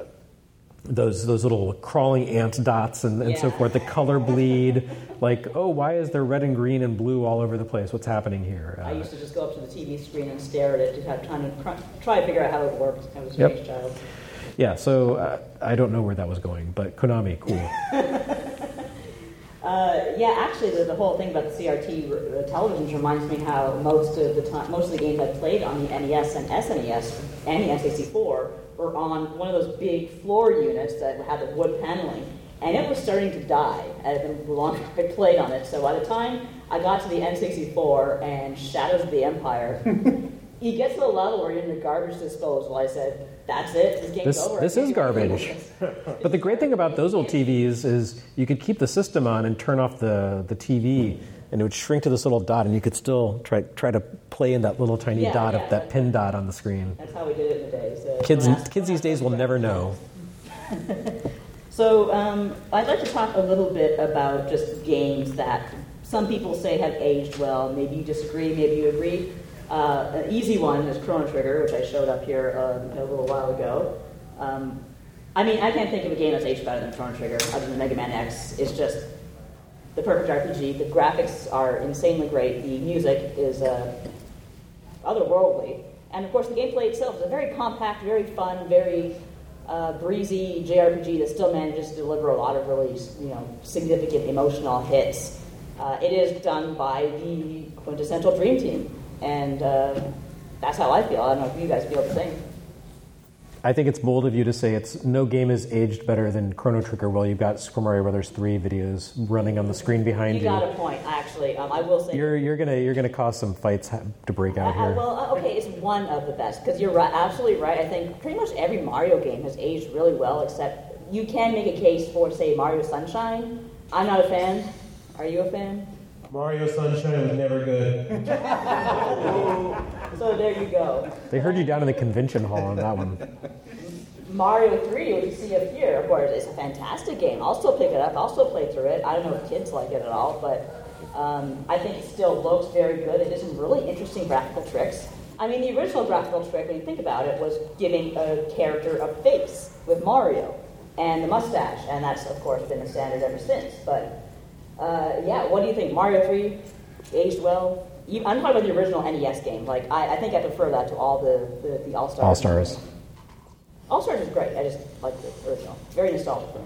those those little crawling ant dots and, and yeah. so forth, the color bleed. Like, oh, why is there red and green and blue all over the place? What's happening here? Uh, I used to just go up to the T V screen and stare at it, just have trying to try to figure out how it worked. I was a strange yep. child. Yeah, so uh, I don't know where that was going, but Konami, cool. Uh, yeah, actually, the, the whole thing about the C R T uh, televisions reminds me how most of the time, most of the games I played on the N E S and S N E S and the N sixty-four were on one of those big floor units that had the wood paneling, and it was starting to die as the longer I played on it. So by the time I got to the N sixty-four and Shadows of the Empire, he gets to the level where you're in the garbage disposal. I said, that's it. This game's This, over. this is garbage. But the great thing about those old T Vs is you could keep the system on and turn off the, the T V, and it would shrink to this little dot, and you could still try try to play in that little tiny Yeah, dot yeah, of that that's- pin dot on the screen. That's how we did it in the day. So Kids, don't ask- kids these days will never know. So um, I'd like to talk a little bit about just games that some people say have aged well. Maybe you disagree, maybe you agree. Uh, an easy one is Chrono Trigger, which I showed up here uh, a little while ago. Um, I mean, I can't think of a game that's aged better than Chrono Trigger, other than Mega Man X. It's just the perfect R P G. The graphics are insanely great. The music is uh, otherworldly. And of course, the gameplay itself is a very compact, very fun, very uh, breezy J R P G that still manages to deliver a lot of really, you know, significant emotional hits. Uh, it is done by the quintessential Dream Team, and uh, that's how I feel. I don't know if you guys feel the same. I think it's bold of you to say it's no game is aged better than Chrono Trigger. Well, you've got Super Mario Brothers three videos running on the screen behind You you. got a point, actually. Um, I will say You're you're gonna you're gonna cause some fights ha- to break out Uh, uh, here. well, uh, okay, it's one of the best because you're right, absolutely right. I think pretty much every Mario game has aged really well, except you can make a case for, say, Mario Sunshine. I'm not a fan. Are you a fan? Mario Sunshine was never good. So there you go. They heard you down in the convention hall on that one. Mario three, which you see up here, of course, is a fantastic game. I'll still pick it up. I'll still play through it. I don't know if kids like it at all, but um, I think it still looks very good. It does some really interesting graphical tricks. I mean, the original graphical trick, when you think about it, was giving a character a face with Mario and the mustache, and that's, of course, been the standard ever since. But, uh, yeah, what do you think? Mario three aged well? You- I'm talking about the original N E S game. Like, I, I think I prefer that to all the, the, the All-Stars. All-Stars. All-Stars is great. I just like the original. Very nostalgic for me.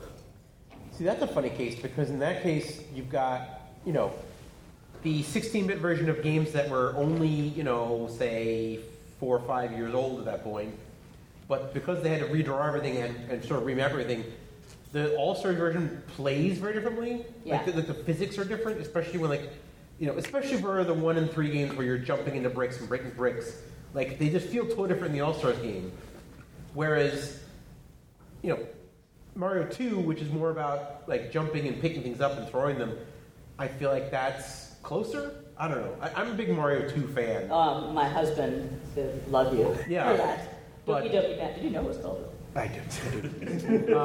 See, that's a funny case because in that case, you've got, you know, the sixteen-bit version of games that were only, you know, say four or five years old at that point. But because they had to redraw everything and, and sort of remap everything, the All-Stars version plays very differently. Yeah. Like, the, like the physics are different, especially when, like, you know, especially for the one and three games where you're jumping into bricks and breaking bricks. Like, they just feel totally different in the All-Stars game. Whereas, you know, Mario two, which is more about like jumping and picking things up and throwing them, I feel like that's closer. I don't know. I, I'm a big Mario two fan. Um, my husband would love you Yeah, for that. but- Doki Doki Fan. Did you know it was called? I do.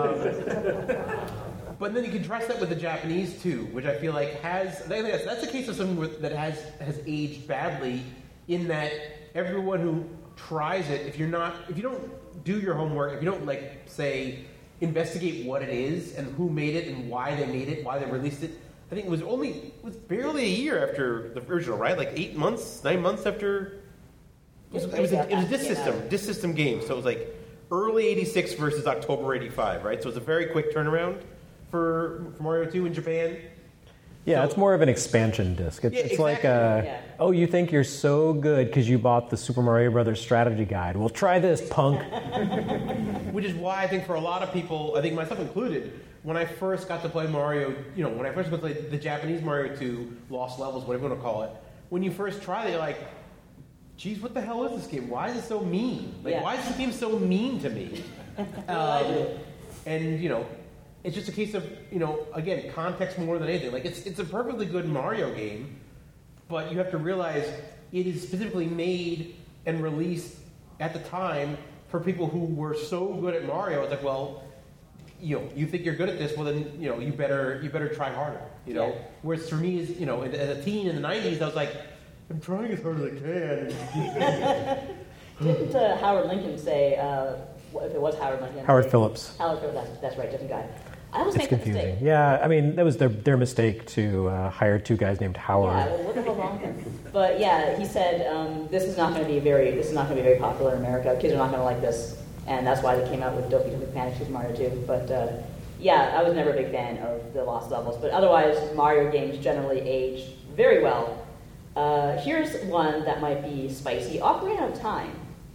um, but then you contrast that with the Japanese too, which I feel like has that's, that's a case of something with, that has has aged badly in that everyone who tries it, if you're not, if you don't do your homework, if you don't like say investigate what it is and who made it and why they made it, why they released it. I think it was only it was barely a year after the original, right? Like eight months, nine months after. It was, it was, a, it was a disc system, disc system game. So it was like early eighty-six versus October eighty-five, right? So it was a very quick turnaround for, for Mario two in Japan. Yeah, So- it's more of an expansion disc. It's, Yeah, it's like, exactly. uh, Yeah. oh, you think you're so good because you bought the Super Mario Brothers strategy guide. Well, try this, punk. Which is why I think for a lot of people, I think myself included, when I first got to play Mario, you know, when I first got to play the Japanese Mario two, Lost Levels, whatever you want to call it, when you first try it, you're like, geez, what the hell is this game? Why is it so mean? Like, Yeah. why is this game so mean to me? um, and, you know, it's just a case of, you know, again, context more than anything. Like, it's it's a perfectly good Mario game, but you have to realize it is specifically made and released at the time for people who were so good at Mario. It's like, well, you know, you think you're good at this, well then, you know, you better you better try harder. You know, Yeah. whereas for me, as you know, as a teen in the nineties, I was like, I'm trying as hard as I can. Didn't uh, Howard Lincoln say, uh, what- if it was Howard Lincoln? Howard say- Phillips. Howard Phillips, that's, that's right, different guy. I always It's make that confusing. mistake. Yeah, I mean, that was their, their mistake to uh, hire two guys named Howard. Yeah, well, what the hell wrong with him? But yeah, he said um, this is not going to be very, this is not going to be very popular in America. Kids are not going to like this, and that's why they came out with Doki Doki Panic Super Mario two. But uh, yeah, I was never a big fan of the Lost Levels, but otherwise, Mario games generally age very well. Uh, here's one that might be spicy: Ocarina of Time.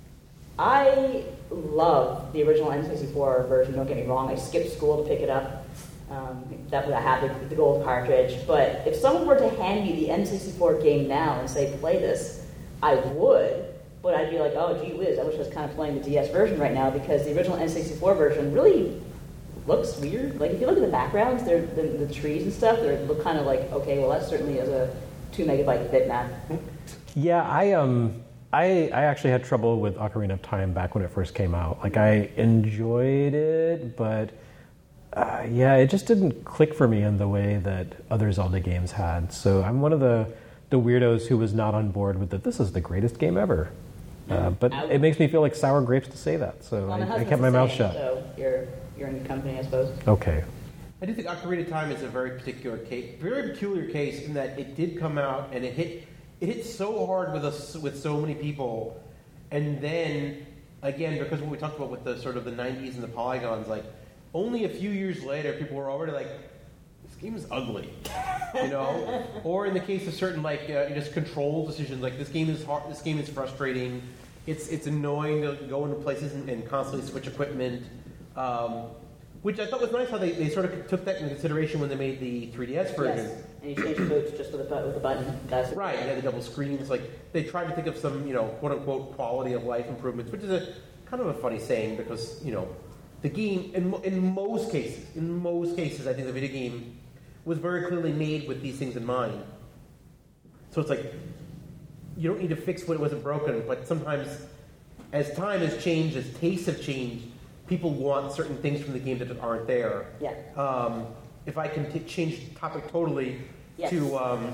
I love the original N sixty-four version. Don't get me wrong. I skipped school to pick it up. Um, that I have the, the gold cartridge. But if someone were to hand me the N sixty-four game now and say, play this, I would. but I'd be like, oh, gee whiz, I wish I was kind of playing the D S version right now because the original N sixty-four version really looks weird. Like if you look at the backgrounds, they're the, the trees and stuff, they look kind of like, okay, well that certainly is a two megabyte bitmap. Yeah, I um, I I actually had trouble with Ocarina of Time back when it first came out. Like I enjoyed it, but uh, yeah, it just didn't click for me in the way that other Zelda games had. So I'm one of the the weirdos who was not on board with that. This is the greatest game ever. Uh, but it makes me feel like sour grapes to say that. So well, I, I kept my mouth same, shut. So you're you're in good company, I suppose. Okay. I do think Ocarina of Time is a very particular case, very peculiar case in that it did come out and it hit it hit so hard with us with so many people, and then again because what we talked about with the sort of the nineties and the polygons, like only a few years later people were already like, this game is ugly, you know. Or in the case of certain like uh, just control decisions, like this game is hard, this game is frustrating. It's it's annoying to go into places and, and constantly switch equipment. Um, Which I thought was nice how they, they sort of took that into consideration when they made the three D S version. Yes, and you change boots just with a, bu- with a button. That's Right, they had the double screens. Like they tried to think of some, you know, quote unquote quality of life improvements, which is a kind of a funny saying because you know the game in mo- in most cases, in most cases, I think the video game was very clearly made with these things in mind. So it's like you don't need to fix what wasn't broken, but sometimes as time has changed, as tastes have changed, people want certain things from the game that aren't there. Yeah. Um, if I can t- change the topic totally Yes. to um,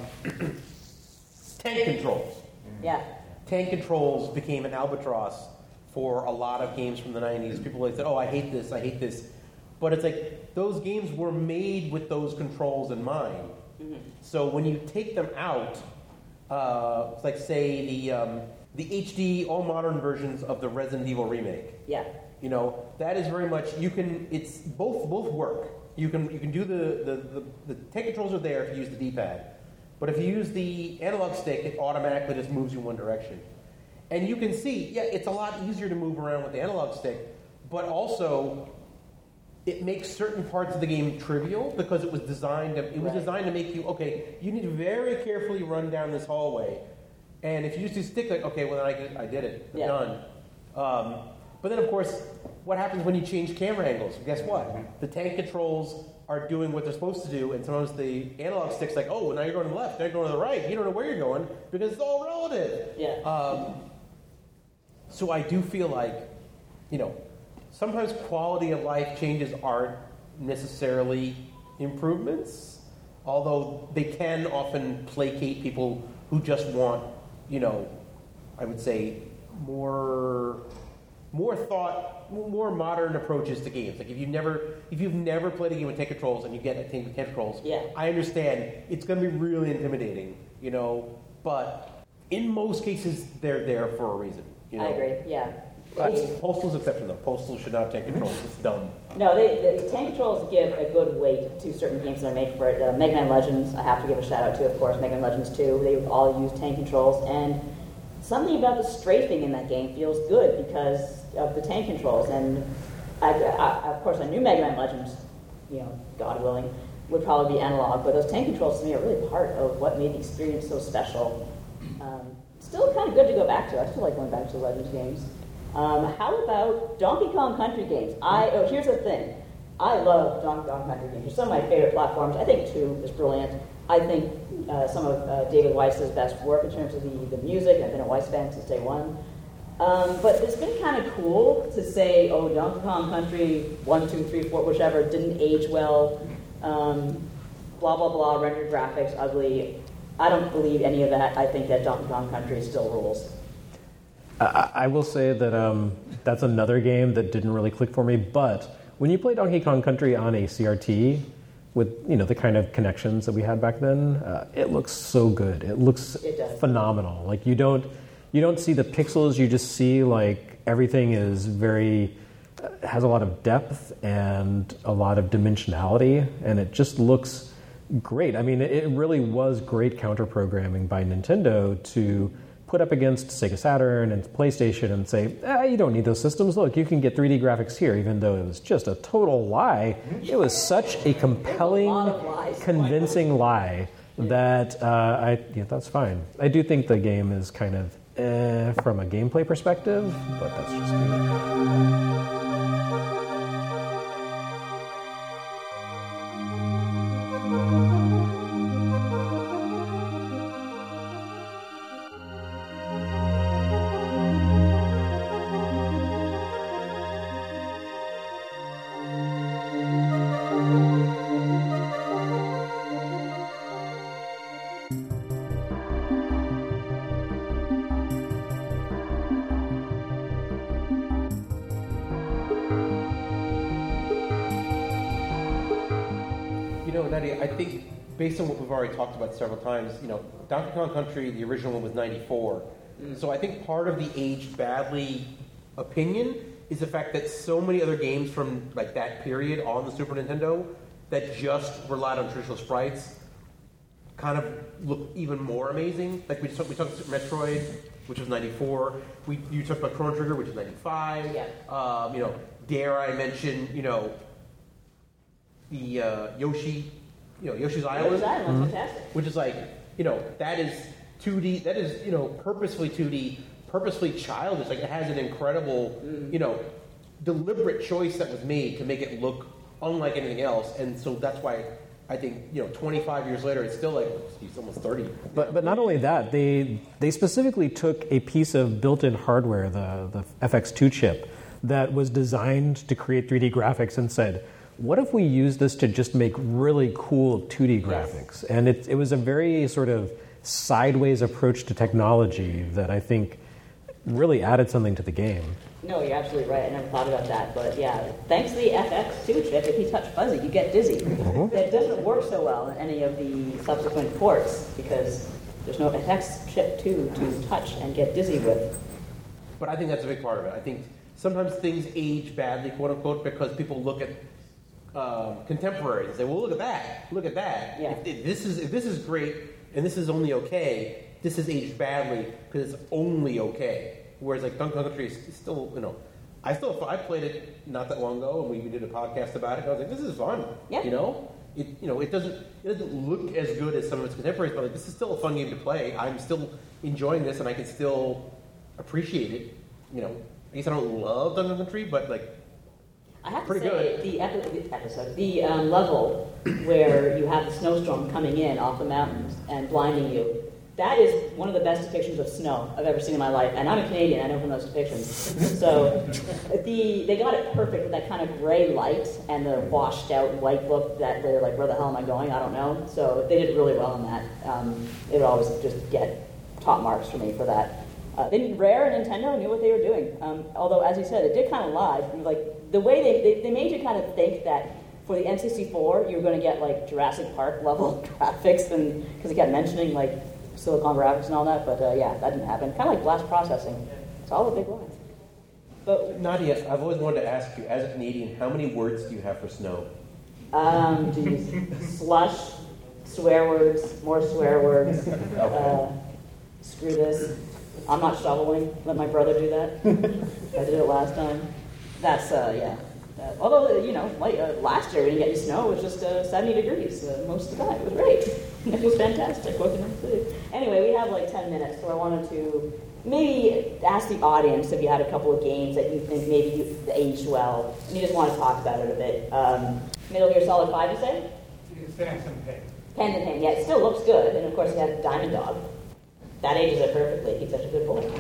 tank controls. Yeah. Tank controls became an albatross for a lot of games from the nineties. People like said, oh, I hate this, I hate this. But it's like, those games were made with those controls in mind. Mm-hmm. So when you take them out, uh, like say the um, the H D all modern versions of the Resident Evil remake. Yeah. You know, that is very much, you can, it's, both both work. You can you can do the, the, the, the tank controls are there if you use the D-pad. But if you use the analog stick, it automatically just moves you in one direction. And you can see, yeah, it's a lot easier to move around with the analog stick, but also it makes certain parts of the game trivial because it was designed to, it was Right. designed to make you, okay, you need to very carefully run down this hallway. And if you just do stick, like, okay, well, then I, did- I did it. I'm Yeah. done. Um, But then, of course, what happens when you change camera angles? Guess what? The tank controls are doing what they're supposed to do, and sometimes the analog stick's like, oh, now you're going to the left, now you're going to the right. You don't know where you're going because it's all relative. Yeah. Um, so I do feel like, you know, sometimes quality of life changes aren't necessarily improvements, although they can often placate people who just want, you know, I would say more... more thought, more modern approaches to games. Like if you've never, if you've never played a game with tank controls and you get a tank with tank controls, Yeah. I understand it's going to be really intimidating, you know. But in most cases, they're there for a reason. You know? I agree. Yeah. Postal, Postal's exception though. Postal should not have tank controls. It's dumb. No, they, the tank controls give a good weight to certain games that are made for it. Uh, Mega Man Legends, I have to give a shout out to, of course. Mega Man Legends two, they all use tank controls, and something about the strafing in that game feels good because of the tank controls. And I, I, of course, I knew Mega Man Legends, you know, God willing, would probably be analog, but those tank controls to me are really part of what made the experience so special. Um, still kind of good to go back to. I still like going back to the Legends games. Um, how about Donkey Kong Country games? I oh, here's the thing. I love Donkey Kong Country games. They're some of my favorite platforms. I think two is brilliant. I think uh, some of uh, David Weiss's best work in terms of the, the music. I've been a Weiss fan since day one. Um, but it's been kind of cool to say, oh, Donkey Kong Country one, two, three, four, whichever, didn't age well. Um, blah, blah, blah, rendered graphics, ugly. I don't believe any of that. I think that Donkey Kong Country still rules. I, I will say that um, that's another game that didn't really click for me, but when you play Donkey Kong Country on a C R T with, you know, the kind of connections that we had back then, uh, it looks so good. It looks It does. phenomenal. Like you don't you don't see the pixels, you just see like everything is very uh, has a lot of depth and a lot of dimensionality, and it just looks great. I mean, it really was great counter programming by Nintendo to put up against Sega Saturn and PlayStation and say, ah, you don't need those systems. Look, you can get three D graphics here, even though it was just a total lie. It was such a compelling, There's a lot of lies. convincing lie that uh, I yeah, that's fine. I do think the game is kind of eh, from a gameplay perspective, but that's just me. You know, Nadia, I think based on what we've already talked about several times, you know, Donkey Kong Country, the original one was ninety-four. Mm. So I think part of the aged badly opinion is the fact that so many other games from like that period on the Super Nintendo that just relied on traditional sprites kind of look even more amazing. Like we talked, we talked about Metroid, which was ninety-four. We you talked about Chrono Trigger, which is ninety-five. Yeah. Um, you know, dare I mention, you know, the uh, Yoshi, you know, Yoshi's Island, Yoshi's Island, Mm-hmm. fantastic. which is like, you know, that is two D. That is, you know, purposefully two D, purposefully childish. Like it has an incredible, Mm. you know, deliberate choice that was made to make it look unlike anything else. And so that's why I think, you know, twenty-five years later, it's still like, geez, almost thirty. But but not only that, they they specifically took a piece of built-in hardware, the the F X two chip, that was designed to create three D graphics, and said, what if we use this to just make really cool two D graphics? And it it was a very sort of sideways approach to technology that I think really added something to the game. No, you're absolutely right. I never thought about that. But yeah, thanks to the F X two chip, if you touch Fuzzy, you get dizzy. Mm-hmm. That doesn't work so well in any of the subsequent ports because there's no F X chip two to touch and get dizzy with. But I think that's a big part of it. I think sometimes things age badly, quote unquote, because people look at um, contemporaries and say, "Well, look at that! Look at that! Yeah. If, if this is if this is great and this is only okay, this is aged badly because it's only okay." Whereas like Donkey Kong Country is still, you know, I still I played it not that long ago and we did a podcast about it. And I was like, "This is fun!" Yeah. You know, it you know it doesn't it doesn't look as good as some of its contemporaries, but like this is still a fun game to play. I'm still enjoying this and I can still appreciate it. You know, I guess I don't love Donkey Kong Country, but like. I have to Pretty say, good. the epi- the episode, the um, level where you have the snowstorm coming in off the mountains and blinding you, that is one of the best depictions of snow I've ever seen in my life. And I'm a Canadian, I know from those depictions. So the they got it perfect with that kind of gray light and the washed out white look that they're like, where the hell am I going? I don't know. So they did really well on that. Um, it would always just get top marks for me for that. Uh, they, Rare and Nintendo knew what they were doing. Um, although, as you said, it did kind of lie. Like the way they, they, they made you kind of think that for the N sixty-four, you were going to get like Jurassic Park level graphics, and because they kept mentioning like Silicon graphics and all that. But uh, yeah, that didn't happen. Kind of like blast processing. It's all a big lie. But Nadia, I've always wanted to ask you, as a Canadian, how many words do you have for snow? um, geez, slush, swear words, more swear words. Uh, screw this. I'm not shoveling. Let my brother do that. I did it last time. That's, uh, yeah. Uh, although, you know, like, uh, last year we didn't get any snow. It was just uh, seventy degrees uh, most of the time. It was great. It was fantastic. What can I say? Anyway, we have like ten minutes, so I wanted to maybe ask the audience if you had a couple of games that you think maybe you aged well, and you just want to talk about it a bit. Um, Metal Gear Solid five, you say? Phantom Pain. Phantom Pain, yeah, it still looks good. And of course, you have Diamond Dog. That ages it perfectly. He's such a good boy.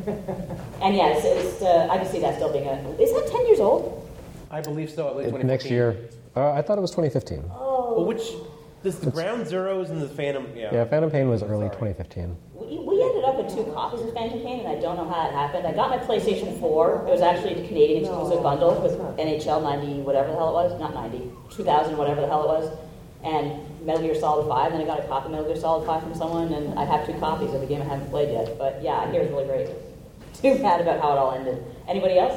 And yeah, it's, it's, uh, I can see that still being a. Is that ten years old? I believe so, at least It- twenty fourteen. next year, uh, I thought it was twenty fifteen. Oh. Well, which, this, the Ground Zeroes and the Phantom, yeah. Yeah, Phantom Pain was early Sorry. twenty fifteen. We, we ended up with two copies of Phantom Pain, and I don't know how it happened. I got my PlayStation four. It was actually a Canadian exclusive bundle with N H L ninety, whatever the hell it was. Not ninety, two thousand, whatever the hell it was. And Metal Gear Solid five, and then I got a copy of Metal Gear Solid five from someone, and I have two copies of the game I haven't played yet. But yeah, I hear it's really great. Too bad about how it all ended. Anybody else?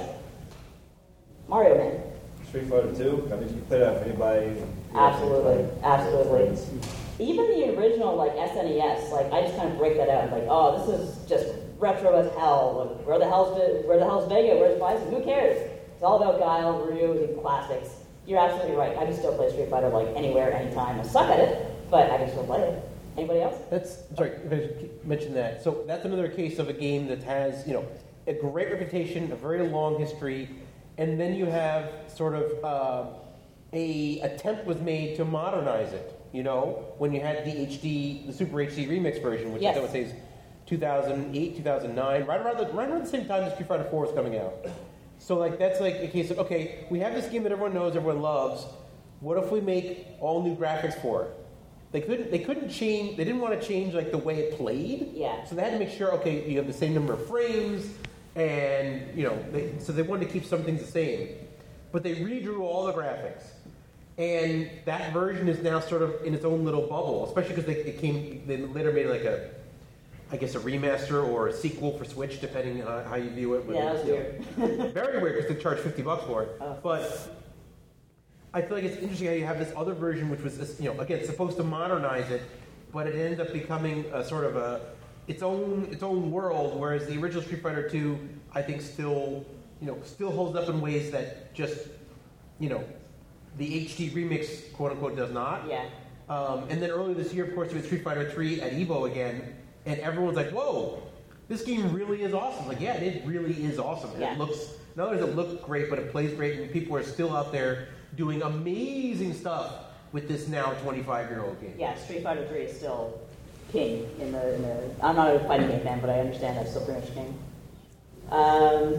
Mario Man. Street Fighter two. I think you played that for anybody. Absolutely, absolutely. Even the original, like, S N E S, like, I just kind of break that out. Like, oh, this is just retro as hell. Like, where the hell's where the hell's Vega? Where's Bison? Who cares? It's all about Guile, Ryu, the classics. You're absolutely right. I can still play Street Fighter, like, anywhere, anytime. I suck at it, but I can still play it. Anybody else? That's sorry. If I mention that, so that's another case of a game that has you know a great reputation, a very long history, and then you have sort of uh, a attempt was made to modernize it. You know, when you had the H D, the Super H D remix version, which Yes. I would say is two thousand eight, two thousand nine, right around the right around the same time as Street Fighter four was coming out. So like that's like a case of okay, we have this game that everyone knows, everyone loves. What if we make all new graphics for it? They couldn't. They couldn't change. They didn't want to change like the way it played. Yeah. So they had to make sure. Okay, you have the same number of frames, and you know. They, so they wanted to keep some things the same, but they redrew all the graphics, and that version is now sort of in its own little bubble. Especially because they it came. They later made like a, I guess a remaster or a sequel for Switch, depending on how you view it. Yeah, that was weird. Very weird because they charged fifty bucks for it, Oh. but. I feel like it's interesting how you have this other version, which was, you know, again supposed to modernize it, but it ended up becoming a sort of a its own its own world. Whereas the original Street Fighter two, I think, still, you know, still holds up in ways that just, you know, the H D remix, quote unquote, does not. Yeah. Um, and then earlier this year, of course, we had Street Fighter three at Evo again, and everyone's like, "Whoa, this game really is awesome!" Like, yeah, it really is awesome. Yeah. It looks not only does it look great, but it plays great, and people are still out there doing amazing stuff with this now twenty-five-year-old game. Yeah, Street Fighter three is still king in the, in the. I'm not a fighting game fan, but I understand that's still pretty much king. Um,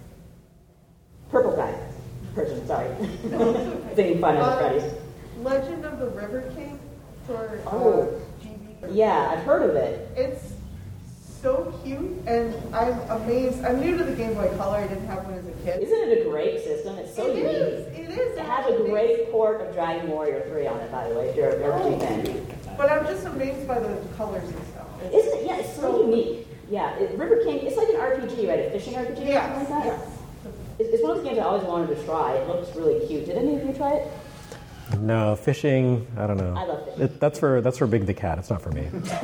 purple guy, person. Sorry, thinking Five Nights at Freddy's. Legend of the River King for Oh. uh, G B. Yeah, I've heard of it. It's so cute, and I'm amazed. I'm new to the Game Boy Color. I didn't have one as a kid. Isn't it a great system? It's so It unique. is. It is. It has a actually. great port of Dragon Warrior three on it, by the way, if you're an R P G fan. But I'm just amazed by the colors and stuff. It's Isn't it? Yeah, it's so unique. Yeah, it, River King, it's like an R P G, right? A fishing R P G or Yes, something like that? yes. It's, it's one of those games I always wanted to try. It looks really cute. Did any of you try it? No, fishing, I don't know. I love fishing. It, that's for that's for Big the Cat. It's not for me.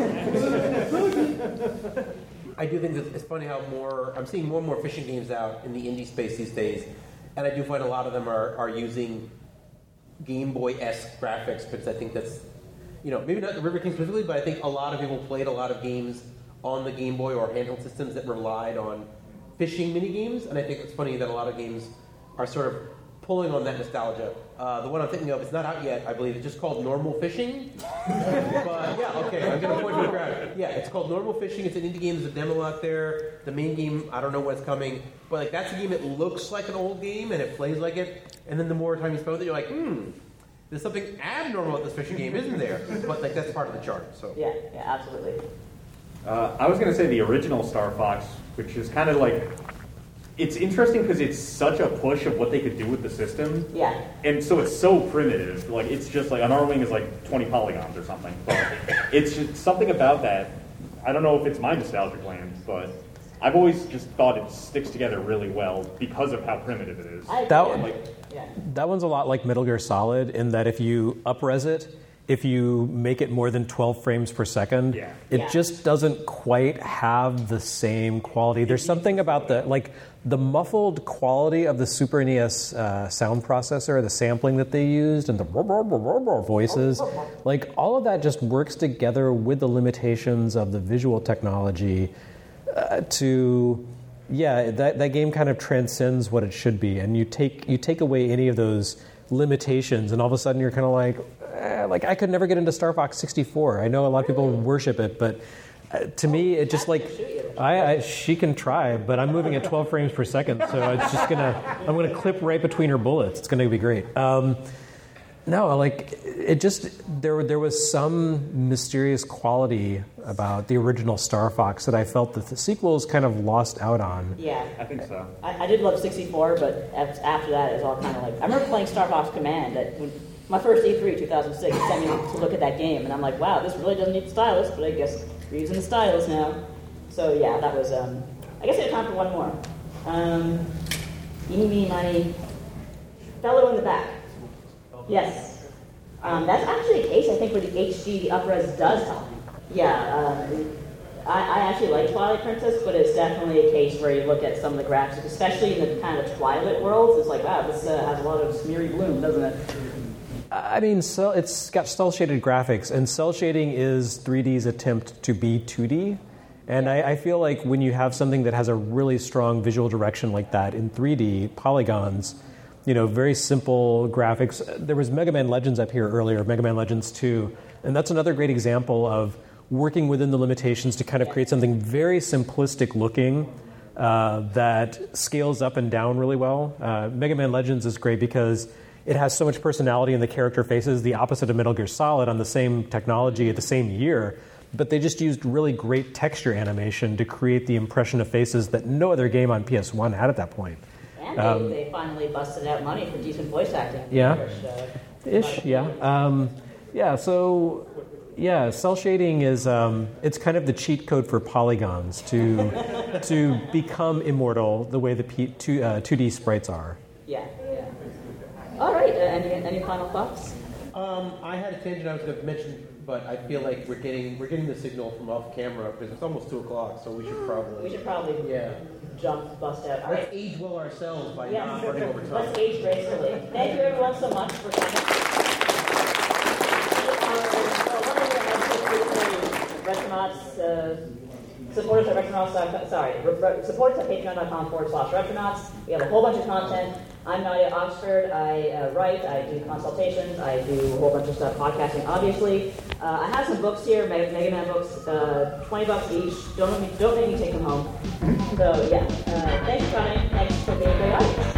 I do think that it's funny how more I'm seeing more and more fishing games out in the indie space these days, and I do find a lot of them are, are using Game Boy-esque graphics because I think that's, you know, maybe not the River King specifically, but I think a lot of people played a lot of games on the Game Boy or handheld systems that relied on fishing mini games, and I think it's funny that a lot of games are sort of pulling on that nostalgia. Uh, the one I'm thinking of, it's not out yet, I believe. It's just called Normal Fishing. But yeah, okay, I'm going to point to the crowd. Yeah, it's called Normal Fishing. It's an indie game. There's a demo out there. The main game, I don't know when it's coming. But like that's a game that looks like an old game and it plays like it. And then the more time you spend with it, you're like, hmm, there's something abnormal with this fishing game, isn't there? But like that's part of the charm. So Yeah, yeah, absolutely. Uh, I was going to say the original Star Fox, which is kind of like, it's interesting because it's such a push of what they could do with the system. Yeah. And so it's so primitive. Like, it's just like, an R-Wing is like twenty polygons or something. But it's just something about that. I don't know if it's my nostalgic land, but I've always just thought it sticks together really well because of how primitive it is. I agree. That- yeah. Like, yeah. That one's a lot like Metal Gear Solid in that if you up-res it, if you make it more than twelve frames per second, Yeah. it Yeah. just doesn't quite have the same quality. There's something about the, like, the muffled quality of the Super N E S uh, sound processor, the sampling that they used, and the voices, like, all of that just works together with the limitations of the visual technology uh, to... Yeah, that, that game kind of transcends what it should be, and you take you take away any of those limitations, and all of a sudden you're kind of like, eh, like I could never get into Star Fox sixty-four. I know a lot of people worship it, but uh, to me, it just like I, I she can try, but I'm moving at twelve frames per second, so it's just gonna I'm gonna clip right between her bullets. It's gonna be great. Um, no, like it just there there was some mysterious quality about the original Star Fox that I felt that the sequels kind of lost out on. Yeah. I think so. I, I did love sixty-four, but af- after that, it was all kind of like... I remember playing Star Fox Command at when, my first E three, two thousand six, sent me to look at that game, and I'm like, wow, this really doesn't need the stylus, but I guess we're using the stylus now. So yeah, that was... Um, I guess I have time for one more. Um, eeny, meeny, miny. Fellow in the back. Yes. Um, that's actually a case, I think, where the H D, the up-res does help. Yeah, um, I, I actually like Twilight Princess, but it's definitely a case where you look at some of the graphics, especially in the kind of Twilight worlds. It's like, wow, this uh, has a lot of smeary bloom, doesn't it? I mean, cell, it's got cell shaded graphics, and cell shading is three D's attempt to be two D. And I, I feel like when you have something that has a really strong visual direction like that in three D polygons, you know, very simple graphics. There was Mega Man Legends up here earlier, Mega Man Legends two, and that's another great example of working within the limitations to kind of create something very simplistic looking uh, that scales up and down really well. Uh, Mega Man Legends is great because it has so much personality in the character faces, the opposite of Metal Gear Solid on the same technology at the same year. But they just used really great texture animation to create the impression of faces that no other game on P S one had at that point. And Um, they, they finally busted out money for decent voice acting. Yeah. Which, uh, Ish, yeah. Um, yeah, so, yeah, cell shading is, um, it's kind of the cheat code for polygons to to become immortal the way the P, two, uh, two D sprites are. Yeah, yeah. All right, uh, any, any final thoughts? Um, I had a tangent I was going to mention, but I feel like we're getting we're getting the signal from off camera because it's almost two o'clock, so we should probably We should probably yeah jump, bust out. All let's right. age well ourselves by Yes. not running over time. Let's age gracefully. Thank you everyone so much for coming. Retronauts, uh, supporters at Retronauts, sorry, supporters at patreon.com forward slash Retronauts. We have a whole bunch of content. I'm Nadia Oxford. I uh, write, I do consultations, I do a whole bunch of stuff, podcasting, obviously. Uh, I have some books here, Mega, Mega Man books, uh, twenty bucks each. Don't make me, don't make me take them home. So, yeah. Uh, thanks for coming. Thanks for being a great audience.